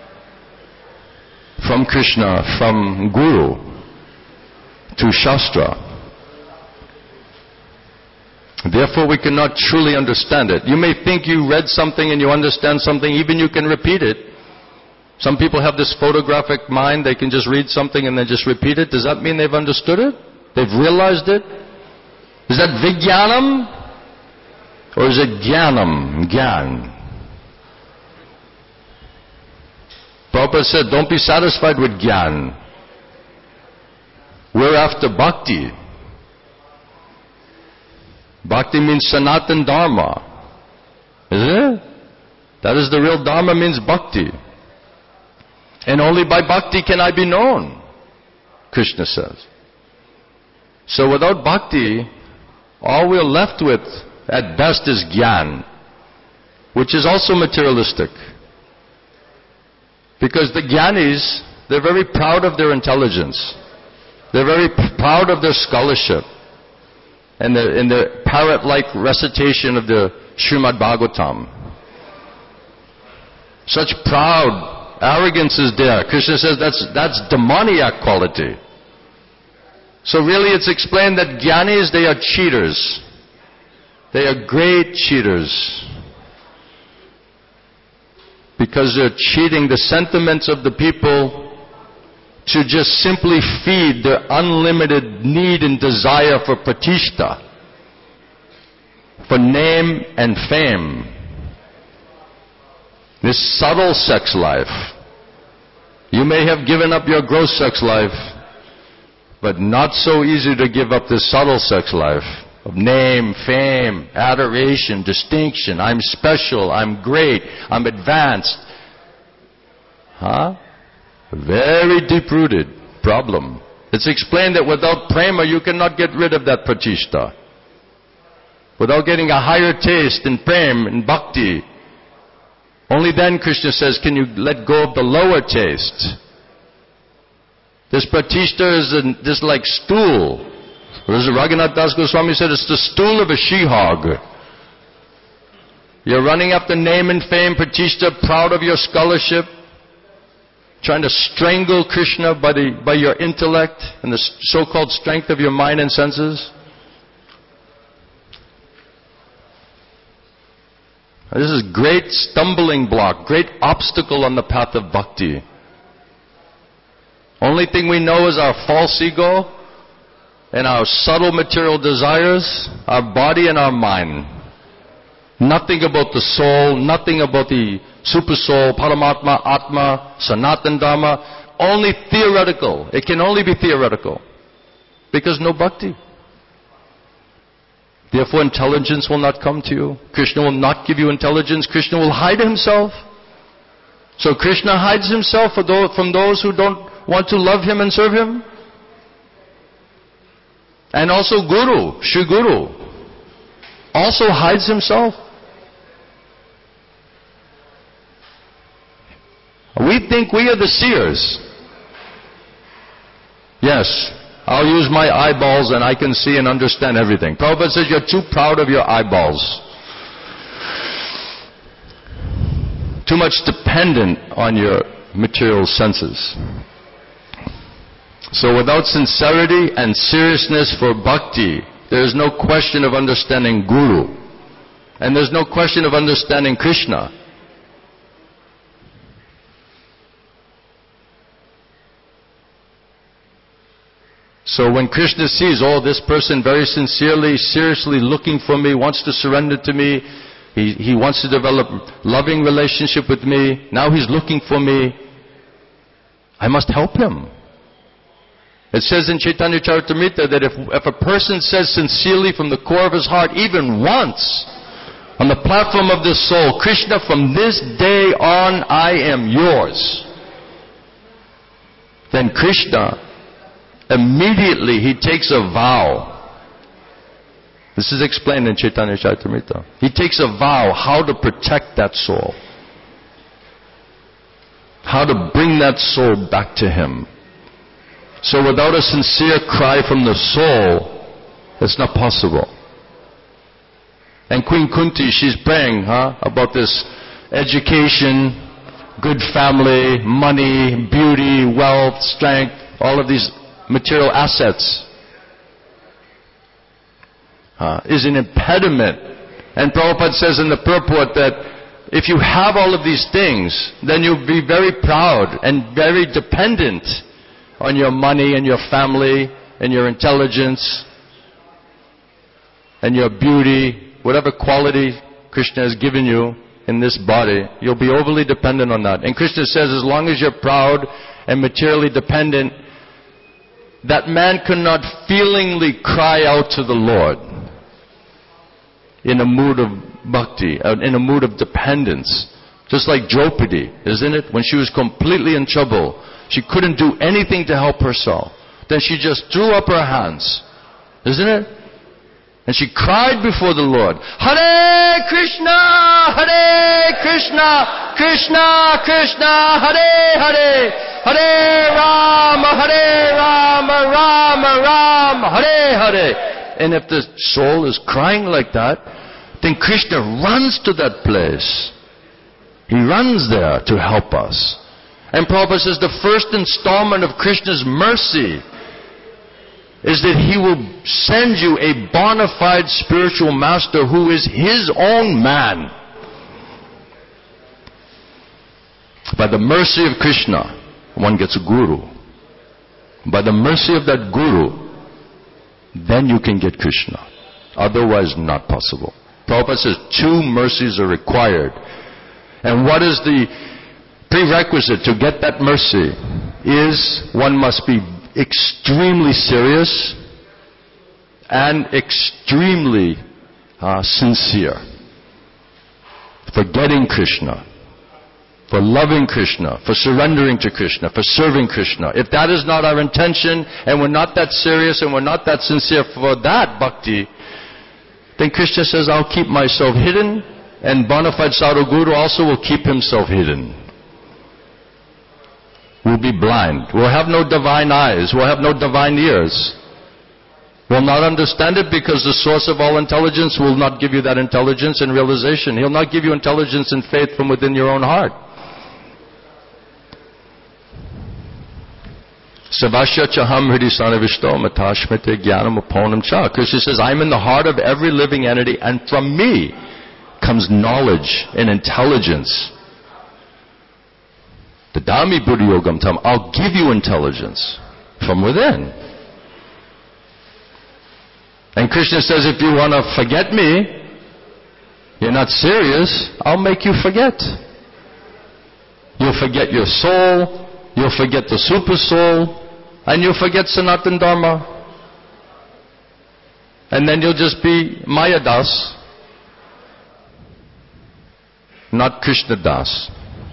from Krishna, from Guru, to Shastra. Therefore, we cannot truly understand it. You may think you read something and you understand something, even you can repeat it. Some people have this photographic mind, they can just read something and then just repeat it. Does that mean they've understood it? They've realized it? Is that Vijnanam? Or is it Jnanam? Gyan. Prabhupada said, don't be satisfied with Gyan. We're after Bhakti. Bhakti means Sanatan Dharma. Is it? That is the real Dharma, means Bhakti. And only by Bhakti can I be known, Krishna says. So without Bhakti, all we're left with at best is Gyan, which is also materialistic. Because the Gyanis, they're very proud of their intelligence. They're very proud of their scholarship. And in the parrot-like recitation of the Srimad Bhagavatam. Such proud arrogance is there. Krishna says that's demoniac quality. So really it's explained that Jnanis, they are cheaters. They are great cheaters. Because they're cheating the sentiments of the people to just simply feed their unlimited need and desire for pratishtha, for name and fame. This subtle sex life. You may have given up your gross sex life, but not so easy to give up this subtle sex life of name, fame, adoration, distinction. I'm special, I'm great, I'm advanced. Very deep-rooted problem. It's explained that without prema you cannot get rid of that pratishtha. Without getting a higher taste in prem and bhakti, only then, Krishna says, can you let go of the lower taste. This pratishtha is this like stool. Raghunath Das Goswami said it's the stool of a she-hog. You're running after name and fame, pratishtha, proud of your scholarship, trying to strangle Krishna by your intellect and the so-called strength of your mind and senses. This is great stumbling block, great obstacle on the path of bhakti. Only thing we know is our false ego and our subtle material desires, our body and our mind. Nothing about the soul, nothing about the super soul, Paramatma, Atma, Sanatan Dharma. Only theoretical. It can only be theoretical. Because no bhakti. Therefore intelligence will not come to you. Krishna will not give you intelligence. Krishna will hide himself. So Krishna hides himself from those who don't want to love him and serve him. And also Guru, Shri Guru, also hides himself. We think we are the seers. Yes, I'll use my eyeballs and I can see and understand everything. Prabhupada says you're too proud of your eyeballs. Too much dependent on your material senses. So without sincerity and seriousness for bhakti, there is no question of understanding Guru. And there's no question of understanding Krishna. So when Krishna sees, oh, this person very sincerely, seriously looking for me, wants to surrender to me, he wants to develop loving relationship with me, now he's looking for me, I must help him. It says in Chaitanya Charitamrita that if a person says sincerely from the core of his heart, even once, On the platform of this soul, Krishna, from this day on, I am yours. Then Krishna, immediately he takes a vow. This is explained in Chaitanya Charitamrita. He takes a vow how to protect that soul. How to bring that soul back to him. So without a sincere cry from the soul, it's not possible. And Queen Kunti, she's praying about this education, good family, money, beauty, wealth, strength, all of these material assets. Is an impediment. And Prabhupada says in the purport that if you have all of these things, then you'll be very proud and very dependent on your money and your family and your intelligence and your beauty, whatever quality Krishna has given you in this body, you'll be overly dependent on that. And Krishna says as long as you're proud and materially dependent, that man cannot feelingly cry out to the Lord in a mood of bhakti, in a mood of dependence. Just like Draupadi, isn't it? When she was completely in trouble, she couldn't do anything to help herself. Then she just threw up her hands, isn't it? And she cried before the Lord, Hare Krishna, Krishna Krishna, Hare Hare, Hare Rama, Rama, Hare Hare. And if the soul is crying like that, then Krishna runs to that place. He runs there to help us. And Prabhupada says the first installment of Krishna's mercy is that He will send you a bona fide spiritual master who is His own man. By the mercy of Krishna, one gets a guru. By the mercy of that guru, then you can get Krishna. Otherwise, not possible. Prabhupada says 2 mercies are required. And what is the prerequisite to get that mercy? Is one must be extremely serious and extremely sincere for getting Krishna, for loving Krishna, for surrendering to Krishna, for serving Krishna. If that is not our intention, and we're not that serious and we're not that sincere for that bhakti, then Krishna says, I'll keep myself hidden, and bona fide Sadhguru also will keep himself hidden. We'll be blind. We'll have no divine eyes. We'll have no divine ears. We'll not understand it because the source of all intelligence will not give you that intelligence and realization. He'll not give you intelligence and faith from within your own heart. Savasya chaham hridi sanavishto matashmite jnanam uponam cha. Krishna says, I'm in the heart of every living entity, and from me comes knowledge and intelligence. Dadami buddhi yogam tam. I'll give you intelligence from within. And Krishna says, if you want to forget me, you're not serious, I'll make you forget. You'll forget your soul, you'll forget the super soul, and you'll forget Sanatan Dharma. And then you'll just be Maya Das, not Krishna Das.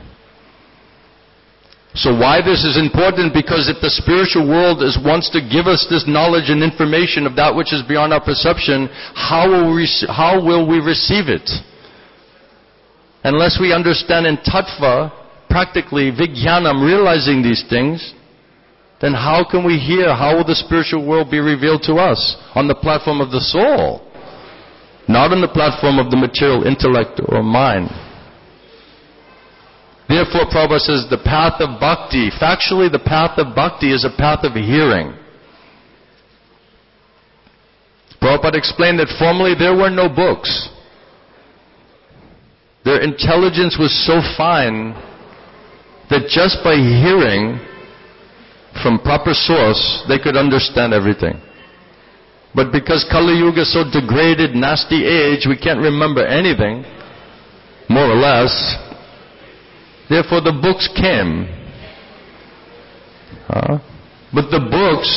So why this is important? Because if the spiritual world wants to give us this knowledge and information of that which is beyond our perception, how will we receive it? Unless we understand in tattva, practically, vijnanam, realizing these things, then how can we hear? How will the spiritual world be revealed to us? On the platform of the soul, not on the platform of the material intellect or mind. Therefore, Prabhupada says the path of bhakti, factually the path of bhakti is a path of hearing. Prabhupada explained that formerly there were no books. Their intelligence was so fine that just by hearing from proper source, they could understand everything. But because Kali Yuga is so degraded, nasty age, we can't remember anything, more or less. Therefore the books came. But the books,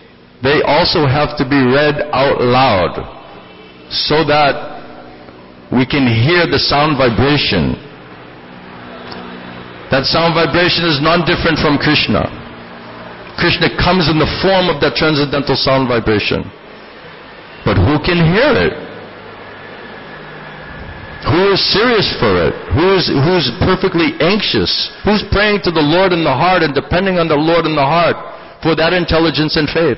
they also have to be read out loud, so that we can hear the sound vibration. That sound vibration is non-different from Krishna. Krishna comes in the form of that transcendental sound vibration. But who can hear it? Who is serious for it? Who's perfectly anxious? Who's praying to the Lord in the heart and depending on the Lord in the heart for that intelligence and faith?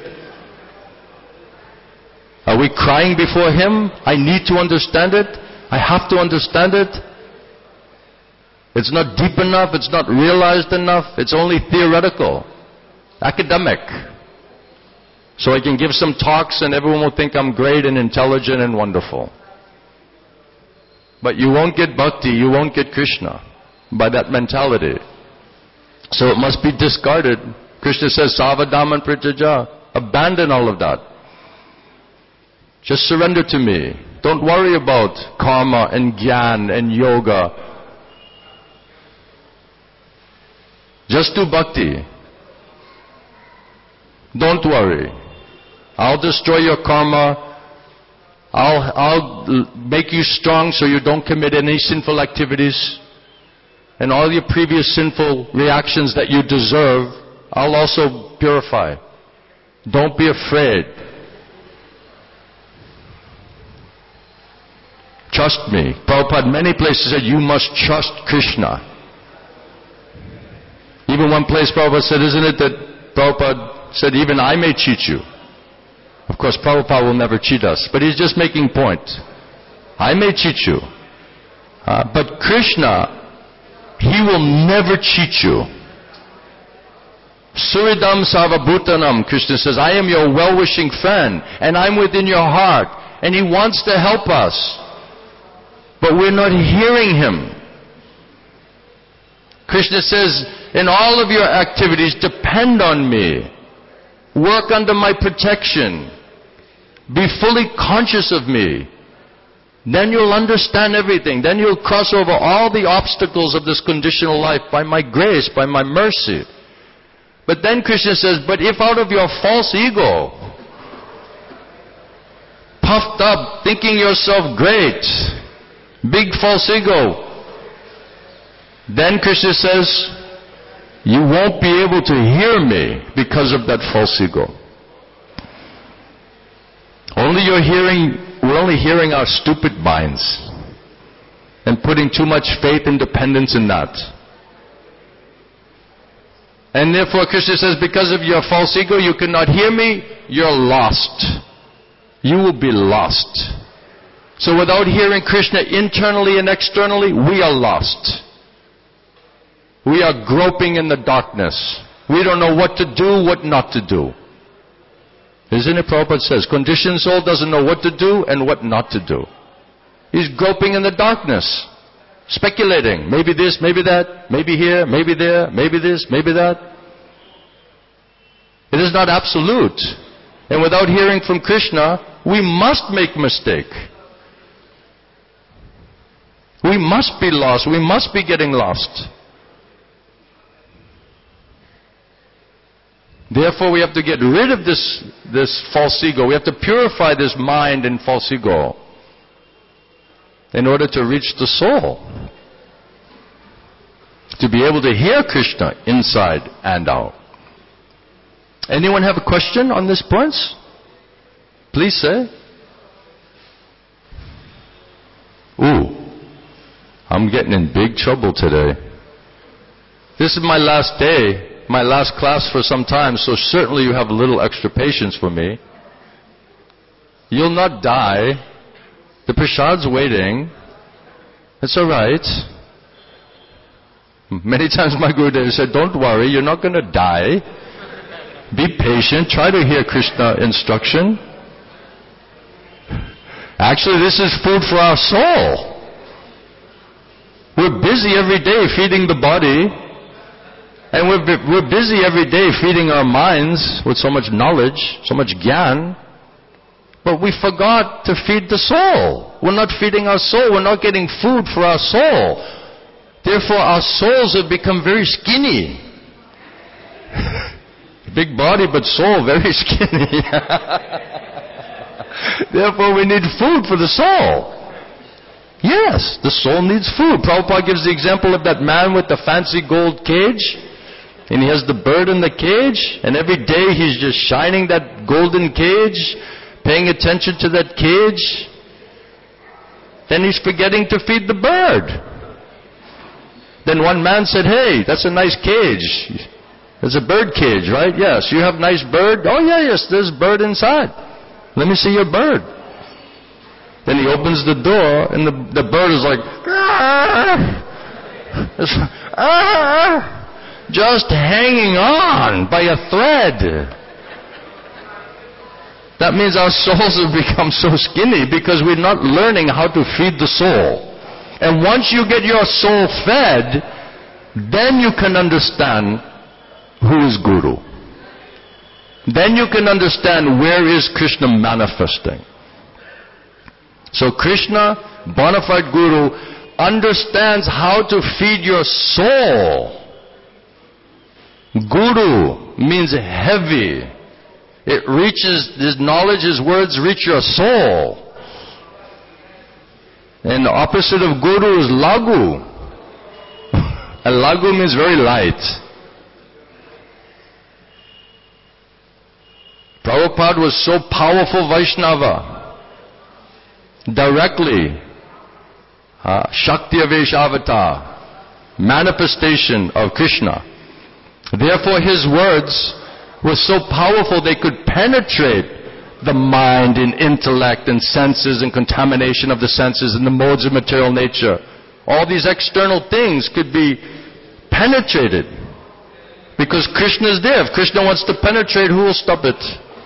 Are we crying before Him? I need to understand it. I have to understand it. It's not deep enough. It's not realized enough. It's only theoretical, academic. So I can give some talks and everyone will think I'm great and intelligent and wonderful. But you won't get bhakti, you won't get Krishna by that mentality. So it must be discarded. Krishna says, Savadaman Pritaja. Abandon all of that. Just surrender to me. Don't worry about karma and gyan and yoga. Just do bhakti. Don't worry. I'll destroy your karma. I'll make you strong so you don't commit any sinful activities. And all your previous sinful reactions that you deserve, I'll also purify. Don't be afraid. Trust me. Prabhupada many places said, you must trust Krishna. Even one place Prabhupada said, isn't it that Prabhupada said, even I may cheat you. Of course, Prabhupada will never cheat us, but he's just making point. I may cheat you. But Krishna, He will never cheat you. Suridam Sarvabhutanam, Krishna says, I am your well-wishing friend, and I'm within your heart, and He wants to help us. But we're not hearing Him. Krishna says, in all of your activities, depend on me. Work under my protection. Be fully conscious of me. Then you'll understand everything. Then you'll cross over all the obstacles of this conditional life by my grace, by my mercy. But then Krishna says, but if out of your false ego, puffed up, thinking yourself great, big false ego, then Krishna says, you won't be able to hear me because of that false ego. We're only hearing our stupid minds and putting too much faith and dependence in that. And therefore Krishna says, because of your false ego, you cannot hear me, you're lost. You will be lost. So without hearing Krishna internally and externally, we are lost. We are groping in the darkness. We don't know what to do, what not to do. Isn't it Prabhupada says, conditioned soul doesn't know what to do and what not to do. He's groping in the darkness, speculating. Maybe this, maybe that, maybe here, maybe there, maybe this, maybe that. It is not absolute. And without hearing from Krishna, we must make mistake. We must be lost. We must be getting lost. Therefore, we have to get rid of this false ego. We have to purify this mind and false ego in order to reach the soul. To be able to hear Krishna inside and out. Anyone have a question on this point? Please say. Ooh, I'm getting in big trouble today. This is my last day. My last class for some time, so certainly you have a little extra patience for me. You'll not die. The prasad's waiting. It's alright. Many times my Gurudev said, don't worry, you're not going to die. Be patient. Try to hear Krishna instruction. Actually, this is food for our soul. We're busy every day feeding the body. And we're busy every day feeding our minds with so much knowledge, so much gyan. But we forgot to feed the soul. We're not feeding our soul. We're not getting food for our soul. Therefore, our souls have become very skinny. Big body, but soul very skinny. Therefore, we need food for the soul. Yes, the soul needs food. Prabhupada gives the example of that man with the fancy gold cage. And he has the bird in the cage. And every day he's just shining that golden cage, paying attention to that cage. Then he's forgetting to feed the bird. Then one man said, hey, that's a nice cage. There's a bird cage, right? Yes. You have nice bird? Oh, yeah, yes, there's bird inside. Let me see your bird. Then he opens the door, and the bird is like, just hanging on by a thread. That means our souls have become so skinny because we're not learning how to feed the soul. And once you get your soul fed, then you can understand who is Guru. Then you can understand where is Krishna manifesting. So Krishna, bona fide Guru, understands how to feed your soul. Guru means heavy. It reaches, his knowledge, his words reach your soul. And the opposite of Guru is Lagu. And Lagu means very light. Prabhupada was so powerful Vaishnava. Directly. Shakti Avesh Avatar. Manifestation of Krishna. Therefore his words were so powerful they could penetrate the mind and intellect and senses and contamination of the senses and the modes of material nature. All these external things could be penetrated. Because Krishna is there. If Krishna wants to penetrate, who will stop it?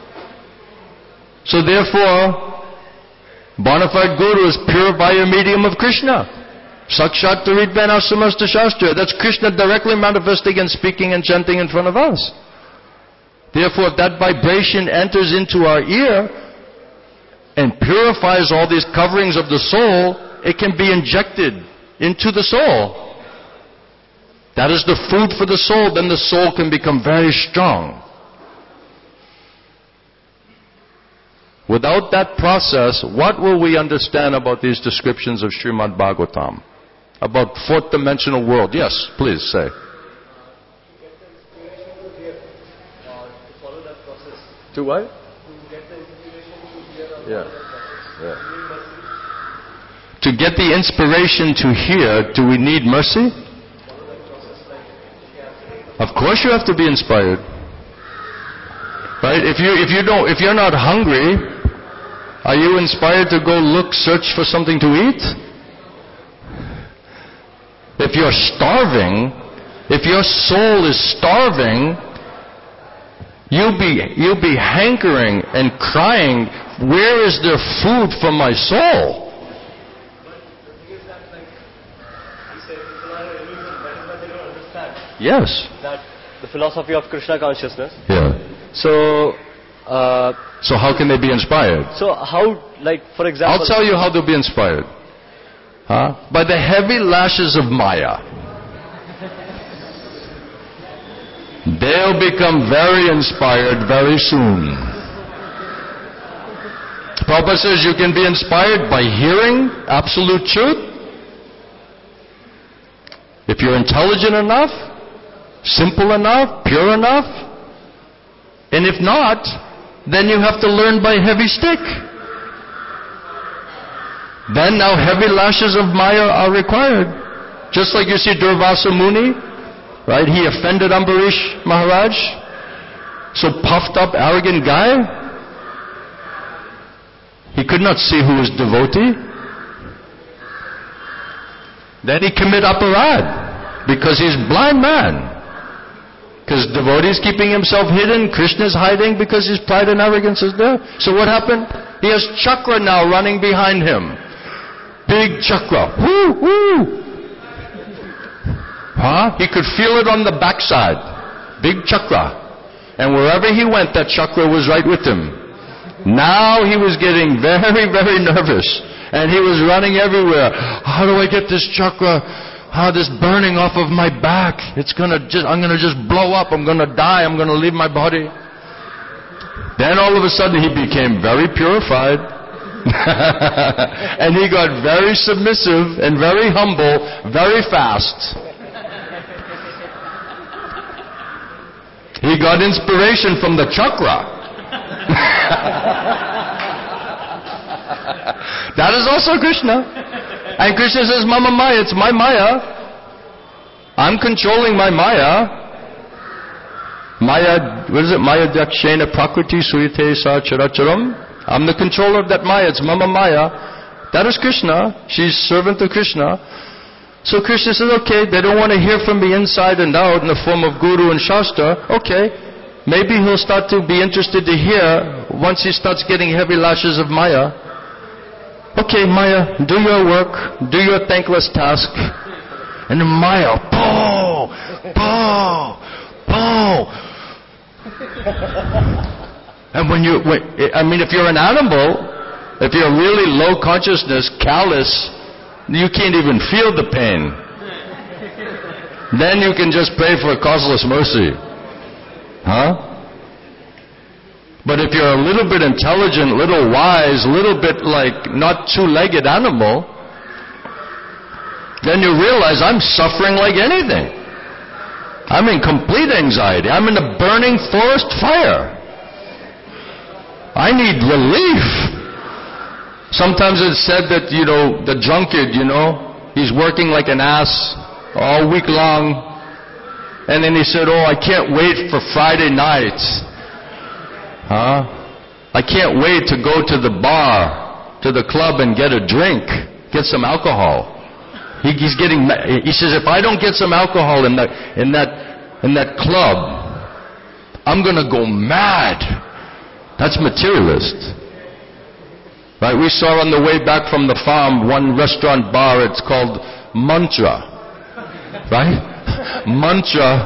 So therefore, bona fide Guru is pure via medium of Krishna. Sakshat Taritvan Asamasta Shastra. That's Krishna directly manifesting and speaking and chanting in front of us. Therefore, if that vibration enters into our ear and purifies all these coverings of the soul, it can be injected into the soul. That is the food for the soul. Then the soul can become very strong. Without that process, what will we understand about these descriptions of Srimad Bhagavatam? About fourth dimensional world? Yes, please say. To what? To get the inspiration to hear about To get the inspiration to hear, do we need mercy? Of course you have to be inspired. Right? If you're not hungry, are you inspired to go search for something to eat? If you're starving, if your soul is starving, you'll be hankering and crying, where is there food for my soul? But the thing is that, you say people are illusion, that is why they don't understand. Yes. That the philosophy of Krishna consciousness. Yeah. So how can they be inspired? So how, for example... I'll tell you how they'll be inspired. By the heavy lashes of Maya. They'll become very inspired very soon. Prabhupada says you can be inspired by hearing absolute truth. If you're intelligent enough, simple enough, pure enough. And if not, then you have to learn by heavy stick. Then now heavy lashes of Maya are required. Just like you see Durvasa Muni, right? He offended Ambarish Maharaj. So puffed up, arrogant guy. He could not see who was devotee. Then he commit aparad because he's blind man. Because devotee is keeping himself hidden, Krishna is hiding because his pride and arrogance is there. So what happened? He has chakra now running behind him. Big chakra. Woo, woo. He could feel it on the backside. Big chakra. And wherever he went, that chakra was right with him. Now he was getting very, very nervous. And he was running everywhere. How do I get this chakra? This burning off of my back. I'm gonna just blow up. I'm gonna die. I'm gonna leave my body. Then all of a sudden he became very purified. And he got very submissive and very humble very fast. He got inspiration from the chakra. That is also Krishna. And Krishna says, Mama Maya, it's my Maya. I'm controlling my Maya. Maya, what is it? Maya Dakshena Prakriti Suyate Sa Characharam. I'm the controller of that Maya. It's Mama Maya. That is Krishna. She's servant of Krishna. So Krishna says, okay, they don't want to hear from me inside and out in the form of Guru and Shastra. Okay, maybe he'll start to be interested to hear once he starts getting heavy lashes of Maya. Okay, Maya, do your work, do your thankless task. And then Maya, bow, bow, bow. And if you're an animal, if you're really low consciousness, callous, you can't even feel the pain. Then you can just pray for causeless mercy. Huh? But if you're a little bit intelligent, little wise, little bit like not two-legged animal, then you realize I'm suffering like anything. I'm in complete anxiety. I'm in a burning forest fire. I need relief. Sometimes it's said that, the drunkard, he's working like an ass all week long. And then he said, I can't wait for Friday night. I can't wait to go to the bar, to the club and get a drink, get some alcohol. He says, if I don't get some alcohol in that club, I'm going to go mad. That's materialist. Right, we saw on the way back from the farm one restaurant bar, it's called Mantra. Right? Mantra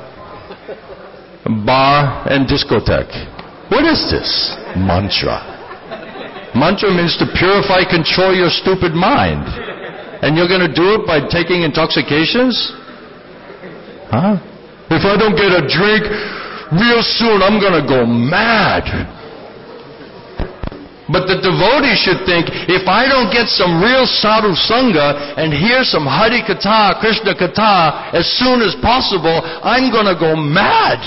Bar and Discotheque. What is this? Mantra. Mantra means to purify, control your stupid mind. And you're going to do it by taking intoxications? Huh? If I don't get a drink real soon, I'm going to go mad. But the devotee should think, if I don't get some real sadhu sangha and hear some Hari Katha, Krishna Katha as soon as possible, I'm going to go mad.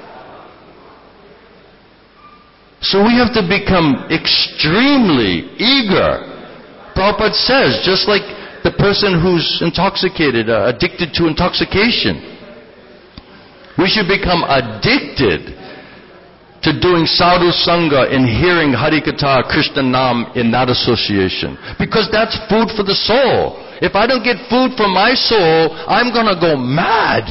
So we have to become extremely eager. Prabhupada says, just like the person who's intoxicated, addicted to intoxication, we should become addicted to doing sadhu sangha and hearing Hari Katha, Krishna Nam in that association. Because that's food for the soul. If I don't get food for my soul, I'm going to go mad.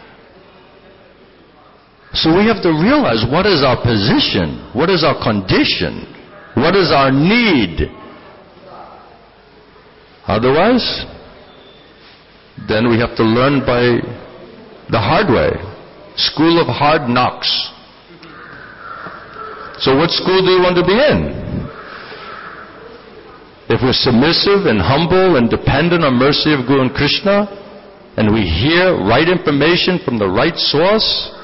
So we have to realize, what is our position? What is our condition? What is our need? Otherwise, then we have to learn by the hard way. School of hard knocks. So what school do you want to be in? If we're submissive and humble and dependent on mercy of Guru and Krishna, and we hear right information from the right source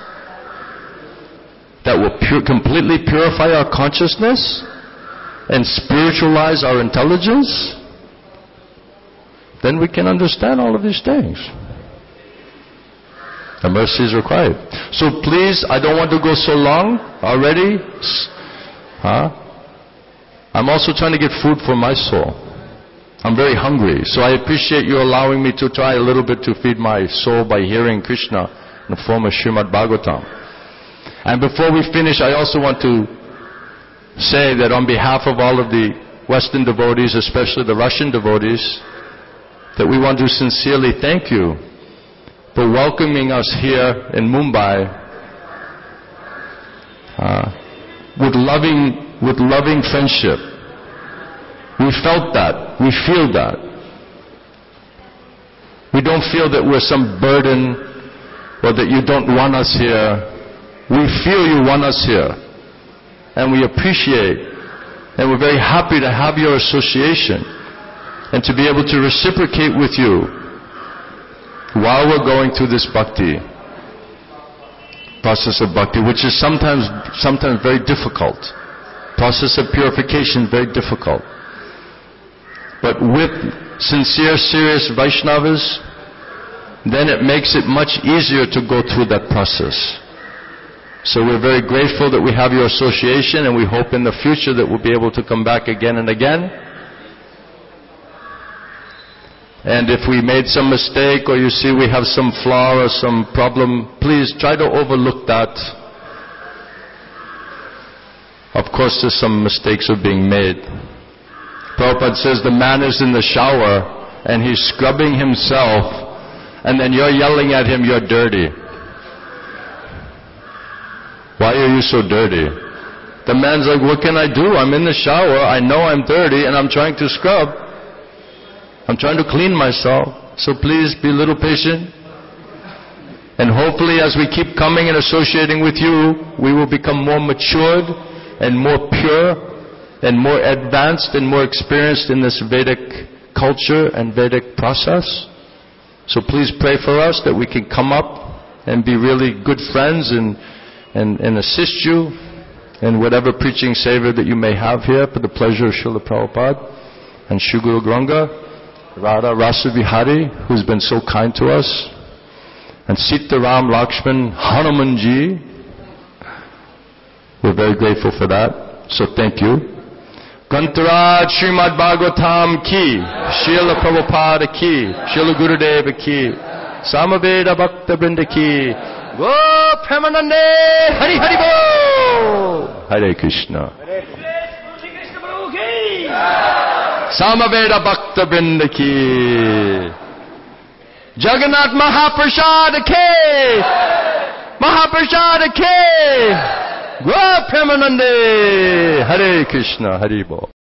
that will completely purify our consciousness and spiritualize our intelligence, then we can understand all of these things. The mercy is required. So please, I don't want to go so long already. I'm also trying to get food for my soul. I'm very hungry. So I appreciate you allowing me to try a little bit to feed my soul by hearing Krishna in the form of Srimad Bhagavatam. And before we finish, I also want to say that on behalf of all of the Western devotees, especially the Russian devotees, that we want to sincerely thank you for welcoming us here in Mumbai with loving friendship. We felt that. We feel that. We don't feel that we're some burden or that you don't want us here. We feel you want us here. And we appreciate and we're very happy to have your association and to be able to reciprocate with you while we're going through this bhakti, process of bhakti, which is sometimes very difficult. process of purification is very difficult. But with sincere, serious Vaishnavas, then it makes it much easier to go through that process. So we're very grateful that we have your association, and we hope in the future that we'll be able to come back again and again. And if we made some mistake, or you see we have some flaw or some problem, please try to overlook that. Of course, there's some mistakes are being made. Prabhupada says the man is in the shower and he's scrubbing himself, and then you're yelling at him, you're dirty. Why are you so dirty? The man's like, what can I do? I'm in the shower, I know I'm dirty, and I'm trying to scrub. I'm trying to clean myself. So please be a little patient. And hopefully as we keep coming and associating with you, we will become more matured and more pure and more advanced and more experienced in this Vedic culture and Vedic process. So please pray for us that we can come up and be really good friends and assist you in whatever preaching savor that you may have here for the pleasure of Srila Prabhupada and Shri Guru Gauranga, Radha Rasa Vihari, who's been so kind to us, and Sita Ram Lakshman Hanumanji. We're very grateful for that. So thank you. Grantaraj Srimad Bhagavatam ki, Srila Prabhupada ki, Srila Gurudeva ki, Samaveda Bhakta Vrinda ki, Go Premanande Hari Hari Bo, Hare Krishna. Samaveda Bhakta Vrinda ki, Jagannath Mahaprasad ke, Mahaprasad ke, Go Premanande, Hare Krishna, Hari Bo.